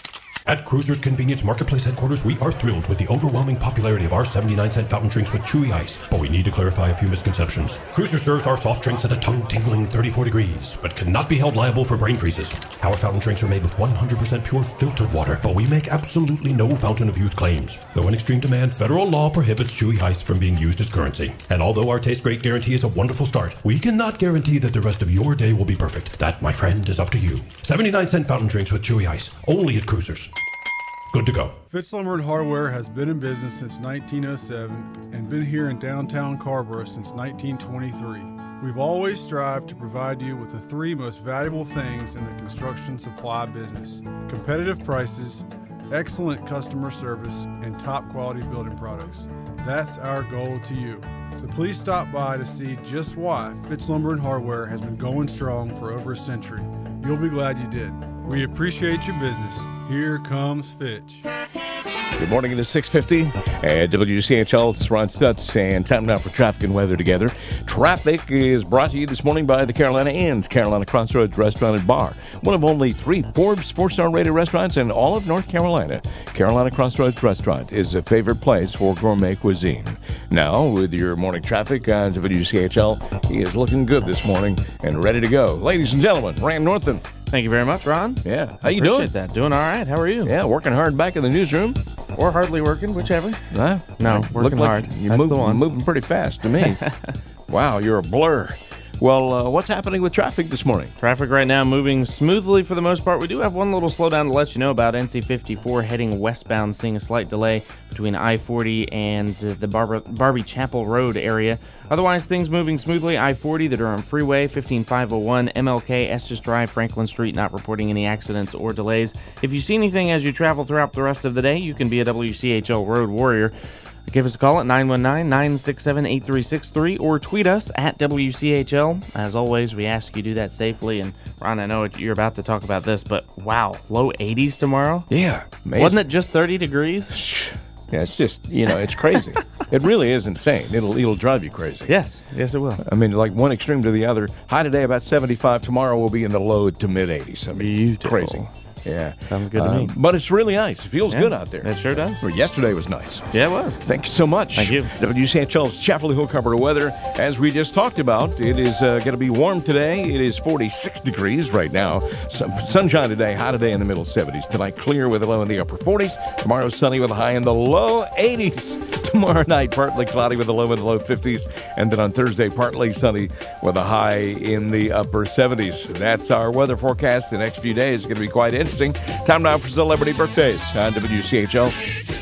Speaker 3: At Cruiser's Convenience Marketplace headquarters, we are thrilled with the overwhelming popularity of our seventy-nine cent fountain drinks with chewy ice, but we need to clarify a few misconceptions. Cruiser serves our soft drinks at a tongue-tingling thirty-four degrees, but cannot be held liable for brain freezes. Our fountain drinks are made with one hundred percent pure filtered water, but we make absolutely no Fountain of Youth claims. Though in extreme demand, federal law prohibits chewy ice from being used as currency. And although our Taste Great guarantee is a wonderful start, we cannot guarantee that the rest of your day will be perfect. That, my friend, is up to you. seventy-nine cent fountain drinks with chewy ice, only at Cruisers. Good to go.
Speaker 10: Fitz Lumber and Hardware has been in business since nineteen oh seven and been here in downtown Carrboro since nineteen twenty-three. We've always strived to provide you with the three most valuable things in the construction supply business: competitive prices, excellent customer service, and top quality building products. That's our goal to you. So please stop by to see just why Fitz Lumber and Hardware has been going strong for over a century. You'll be glad you did. We appreciate your business. Here comes Fitch.
Speaker 1: Good morning. It is six fifty at W C H L. It's Ron Stutz, and time now for traffic and weather together. Traffic is brought to you this morning by the Carolina Inns, Carolina Crossroads Restaurant and Bar, one of only three Forbes four-star rated restaurants in all of North Carolina. Carolina Crossroads Restaurant is a favorite place for gourmet cuisine. Now, with your morning traffic on W C H L, he is looking good this morning and ready to go. Ladies and gentlemen, Rand Northam.
Speaker 13: Thank you very much, Ron.
Speaker 1: Yeah. How you
Speaker 13: Appreciate
Speaker 1: doing?
Speaker 13: that. Doing all right. How are you?
Speaker 1: Yeah, working hard back in the newsroom.
Speaker 13: Or hardly working, whichever.
Speaker 1: Huh?
Speaker 13: No,
Speaker 1: Look
Speaker 13: working
Speaker 1: like
Speaker 13: hard.
Speaker 1: You're
Speaker 13: That's
Speaker 1: move,
Speaker 13: the one.
Speaker 1: moving pretty fast to me. Wow, you're a blur. Well, uh, what's happening with traffic this morning?
Speaker 13: Traffic right now moving smoothly for the most part. We do have one little slowdown to let you know about. N C fifty-four heading westbound, seeing a slight delay between I forty and uh, the Bar- Barbie Chapel Road area. Otherwise, things moving smoothly. I forty, the Durham Freeway, fifteen five oh one, M L K, Estes Drive, Franklin Street, not reporting any accidents or delays. If you see anything as you travel throughout the rest of the day, you can be a W C H L Road Warrior. Give us a call at nine one nine, nine six seven, eight three six three or tweet us at W C H L. As always, we ask you do that safely. And Ron, I know you're about to talk about this, but wow, low eighties tomorrow?
Speaker 1: Yeah. Amazing.
Speaker 13: Wasn't it just thirty degrees?
Speaker 1: Yeah, it's just, you know, it's crazy. It really is insane. It'll it'll drive you crazy.
Speaker 13: Yes, yes it will.
Speaker 1: I mean, like one extreme to the other. High today about seventy-five. Tomorrow will be in the low to mid eighties. I mean,
Speaker 13: Beautiful.
Speaker 1: Crazy. Yeah.
Speaker 13: Sounds good to
Speaker 1: um,
Speaker 13: me.
Speaker 1: But it's really nice. It feels
Speaker 13: Yeah,
Speaker 1: good out there.
Speaker 13: It sure does.
Speaker 1: Well, yesterday was nice.
Speaker 13: Yeah, it was.
Speaker 1: Thank you so much.
Speaker 13: Thank you.
Speaker 1: W C H L's Chapel Hill Carrboro weather. As we just talked about, it is uh, going to be warm today. It is forty-six degrees right now. Some sunshine today, high today in the middle seventies. Tonight clear with a low in the upper forties. Tomorrow sunny with a high in the low eighties. Tomorrow night partly cloudy with a low in the low fifties. And then on Thursday partly sunny with a high in the upper seventies. That's our weather forecast. The next few days is going to be quite interesting. Time now for celebrity birthdays on W C H L.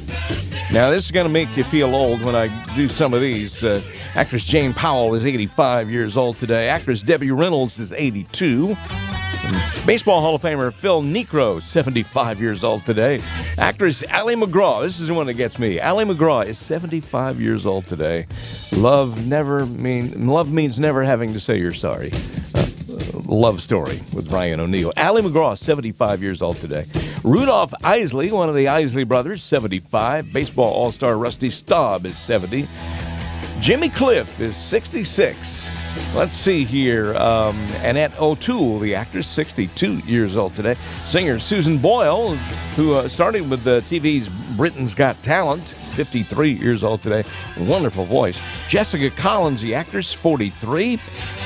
Speaker 1: Now, this is going to make you feel old when I do some of these. Uh, actress Jane Powell is eighty-five years old today. Actress Debbie Reynolds is eighty-two. And Baseball Hall of Famer Phil Niekro, seventy-five years old today. Actress Ally McGraw, this is the one that gets me. Ally McGraw is seventy-five years old today. Love never mean love means never having to say you're sorry. Uh, Love Story with Ryan O'Neal. Ally McGraw, seventy-five years old today. Rudolph Isley, one of the Isley brothers, seventy-five. Baseball All-Star Rusty Staub is seventy. Jimmy Cliff is sixty-six. Let's see here. Um, Annette O'Toole, the actress, sixty-two years old today. Singer Susan Boyle, who uh, started with the T V's Britain's Got Talent, fifty-three years old today. Wonderful voice. Jessica Collins, the actress, forty-three.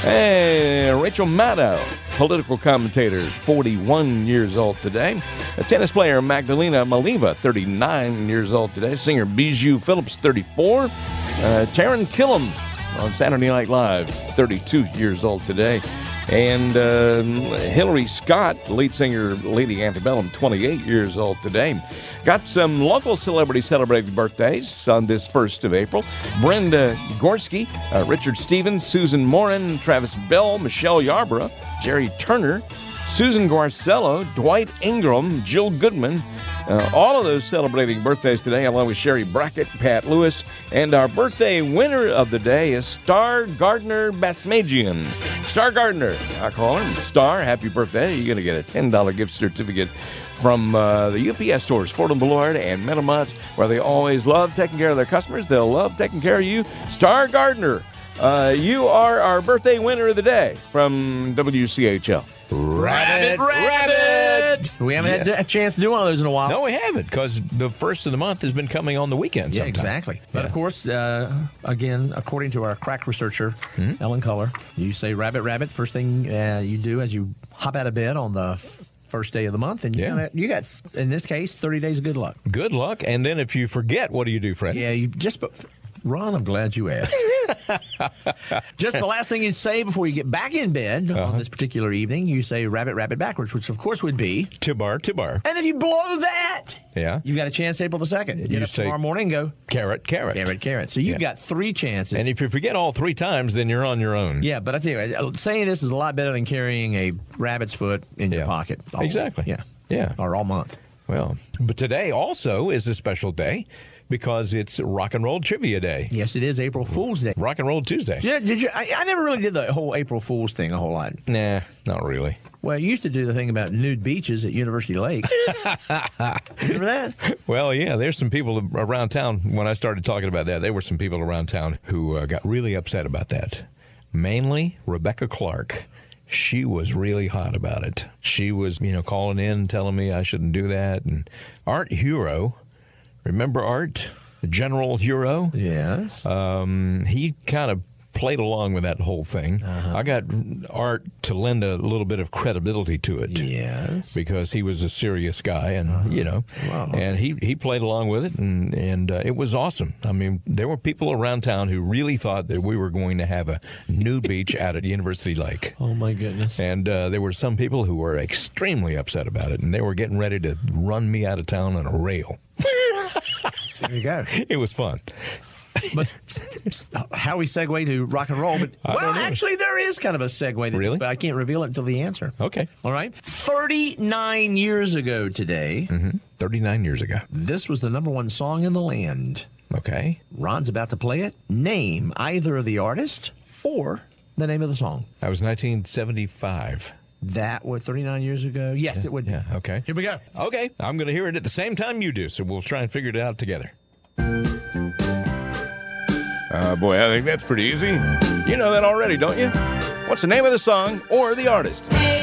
Speaker 1: And Rachel Maddow, political commentator, forty-one years old today. A tennis player, Magdalena Maliva, thirty-nine years old today. Singer Bijou Phillips, thirty-four. Uh, Taran Killam on Saturday Night Live, thirty-two years old today. And uh, Hillary Scott, lead singer Lady Antebellum, twenty-eight years old today. Got some local celebrities celebrating birthdays on this first of April. Brenda Gorski, uh, Richard Stevens, Susan Morin, Travis Bell, Michelle Yarborough, Jerry Turner, Susan Garcello, Dwight Ingram, Jill Goodman, Uh, all of those celebrating birthdays today, along with Sherry Brackett, Pat Lewis, and our birthday winner of the day is Star Gardner Basmagian. Star Gardner, I call him Star. Happy birthday. You're going to get a ten dollars gift certificate from uh, the U P S stores, Fordham Boulevard and Meadowmont, where they always love taking care of their customers. They'll love taking care of you. Star Gardner, uh, you are our birthday winner of the day from W C H L.
Speaker 15: Rabbit, rabbit! We haven't
Speaker 17: Yeah.
Speaker 15: had a chance to do one of those in a while.
Speaker 17: No, we haven't, because the first of the month has been coming on the weekend
Speaker 15: Yeah,
Speaker 17: sometime.
Speaker 15: exactly. But
Speaker 17: Yeah.
Speaker 15: of course, uh, again, according to our crack researcher,
Speaker 17: Hmm?
Speaker 15: Ellen Culler, you say rabbit, rabbit. First thing uh, you do as you hop out of bed on the f- first day of the month, and you,
Speaker 17: Yeah.
Speaker 15: got, you got, in this case, thirty days of good luck.
Speaker 17: Good luck, and then if you forget, what do you do, Fred?
Speaker 15: Yeah, you just. Ron, I'm glad you asked. Just the last thing you'd say before you get back in bed
Speaker 17: Uh-huh.
Speaker 15: on this particular evening, you say rabbit, rabbit backwards, which of course would be
Speaker 17: Tibar, Tibar.
Speaker 15: And if you blow that,
Speaker 17: Yeah.
Speaker 15: you got a chance April the second. Get
Speaker 17: You
Speaker 15: up
Speaker 17: say
Speaker 15: tomorrow morning and go
Speaker 17: carrot, carrot.
Speaker 15: Carrot, carrot. So you've
Speaker 17: Yeah.
Speaker 15: got three chances.
Speaker 17: And if you forget all three times, then you're on your own.
Speaker 15: Yeah, but I tell you, uh, saying this is a lot better than carrying a rabbit's foot in your pocket. all-
Speaker 17: Exactly.
Speaker 15: Yeah.
Speaker 17: Yeah.
Speaker 15: Or all month.
Speaker 17: Well, but today also is a special day because it's Rock and Roll Trivia Day.
Speaker 15: Yes, it is April Fool's Day.
Speaker 17: Rock and Roll Tuesday.
Speaker 15: Did, did you? I, I never really did the whole April Fool's thing a whole lot.
Speaker 17: Nah, not really.
Speaker 15: Well, I used to do the thing about nude beaches at University Lake. Remember that?
Speaker 17: Well, yeah, there's some people around town. When I started talking about that, there were some people around town who uh, got really upset about that. Mainly Rebecca Clark. She was really hot about it. She was, you know, calling in telling me I shouldn't do that. And Art Hero, remember Art? General Hero?
Speaker 15: Yes.
Speaker 17: Um, he kind of played along with that whole thing.
Speaker 15: Uh-huh.
Speaker 17: I got Art to lend a little bit of credibility to it.
Speaker 15: Yes.
Speaker 17: Because he was a serious guy, and
Speaker 15: Uh-huh.
Speaker 17: you know,
Speaker 15: Wow.
Speaker 17: and he, he played along with it, and and uh, it was awesome. I mean, there were people around town who really thought that we were going to have a new beach out at University Lake.
Speaker 15: Oh my goodness!
Speaker 17: And uh, there were some people who were extremely upset about it, and they were getting ready to run me out of town on a rail.
Speaker 15: There you go.
Speaker 17: It was fun.
Speaker 15: But how we segue to rock and roll, but
Speaker 17: I
Speaker 15: well,
Speaker 17: don't know.
Speaker 15: actually, there is kind of a segue to
Speaker 17: Really?
Speaker 15: this, but I can't reveal it until the answer.
Speaker 17: Okay.
Speaker 15: All right. thirty-nine years ago today,
Speaker 17: Mm-hmm. thirty-nine years ago.
Speaker 15: this was the number one song in the land.
Speaker 17: Okay.
Speaker 15: Ron's about to play it. Name either of the artist or the name of the song.
Speaker 17: That was nineteen seventy-five.
Speaker 15: That was thirty-nine years ago? Yes, it would be.
Speaker 17: Yeah, okay.
Speaker 15: Here we go.
Speaker 17: Okay, I'm going to hear it at the same time you do, so we'll try and figure it out together.
Speaker 1: Uh, boy, I think that's pretty easy. You know that already, don't you? What's the name of the song or the artist?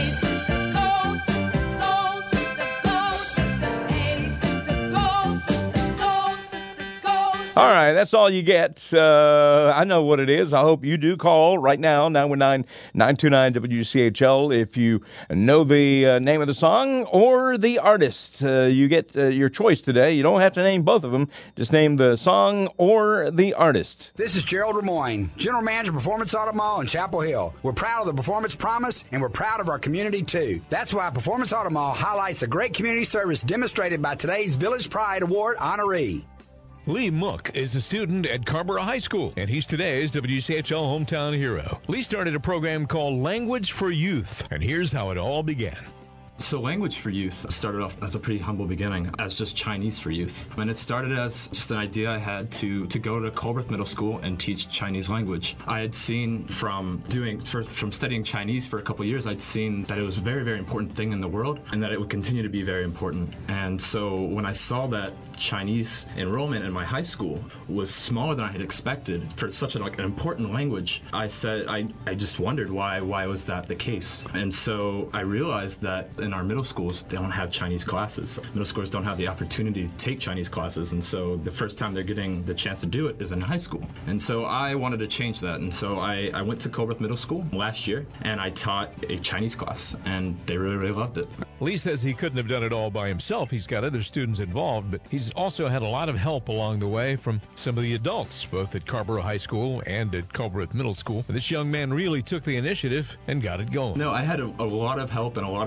Speaker 1: All right, that's all you get. Uh, I know what it is. I hope you do. Call right now, nine one nine, nine two nine, W C H L, if you know the uh, name of the song or the artist. Uh, you get uh, your choice today. You don't have to name both of them. Just name the song or the artist.
Speaker 18: This is Gerald Lemoyne, General Manager of Performance Auto Mall in Chapel Hill. We're proud of the Performance Promise, and we're proud of our community, too. That's why Performance Auto Mall highlights the great community service demonstrated by today's Village Pride Award honoree.
Speaker 5: Lee Mook is a student at Carrboro High School, and he's today's W C H L hometown hero. Lee started a program called Language for Youth, and here's how it all began.
Speaker 6: So Language for Youth started off as a pretty humble beginning, as just Chinese for Youth. And it started as just an idea I had to, to go to Colbert Middle School and teach Chinese language. I had seen from doing, for, from studying Chinese for a couple years, I'd seen that it was a very, very important thing in the world and that it would continue to be very important. And so when I saw that Chinese enrollment in my high school was smaller than I had expected for such a, like, an important language, I said, I, I just wondered why, why was that the case? And so I realized that in our middle schools, they don't have Chinese classes. Middle schoolers don't have the opportunity to take Chinese classes, and so the first time they're getting the chance to do it is in high school. And so I wanted to change that, and so I, I went to Colbert Middle School last year, and I taught a Chinese class, and they really, really loved it.
Speaker 5: Lee says he couldn't have done it all by himself. He's got other students involved, but he's also had a lot of help along the way from some of the adults, both at Carrboro High School and at Colbert Middle School. This young man really took the initiative and got it going.
Speaker 6: No, I had a, a lot of help and a lot of support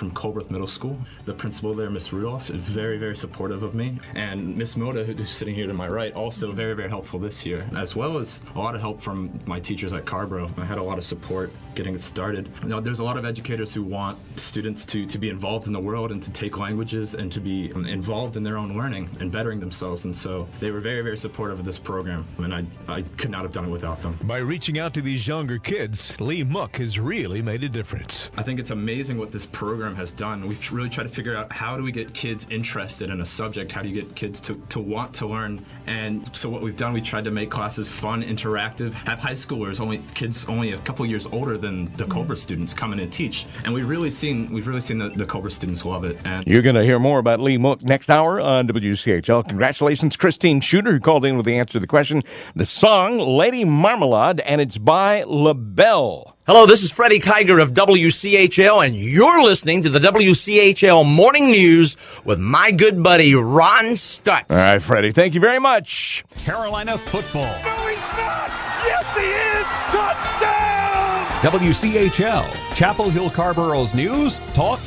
Speaker 6: from Colbert Middle School. The principal there, Miss Rudolph, is very, very supportive of me. And Miss Moda, who's sitting here to my right, also very, very helpful this year, as well as a lot of help from my teachers at Carborough. I had a lot of support getting it started. Now, there's a lot of educators who want students to, to be involved in the world and to take languages and to be involved in their own learning and bettering themselves. And so they were very, very supportive of this program, and I, I could not have done it without them.
Speaker 17: By reaching out to these younger kids, Lee Mook has really made a difference.
Speaker 6: I think it's amazing what this program has done. We've really tried to figure out how do we get kids interested in a subject, how do you get kids to, to want to learn. And so what we've done, we tried to make classes fun, interactive, have high schoolers, only kids only a couple years older than the Colbert students come in and teach. And we've really seen we've really seen the, the Colbert students love it. And
Speaker 1: you're going to hear more about Lee Mook next hour on W C H L. Congratulations, Christine Shooter, who called in with the answer to the question. The song, Lady Marmalade, and it's by LaBelle.
Speaker 2: Hello, this is Freddie Kiger of W C H L, and you're listening to the W C H L Morning News with my good buddy, Ron Stutz.
Speaker 1: All right, Freddie, thank you very much.
Speaker 14: Carolina football.
Speaker 16: No, he's not! Yes, he is! Touchdown!
Speaker 14: W C H L, Chapel Hill Carborough's news, talk,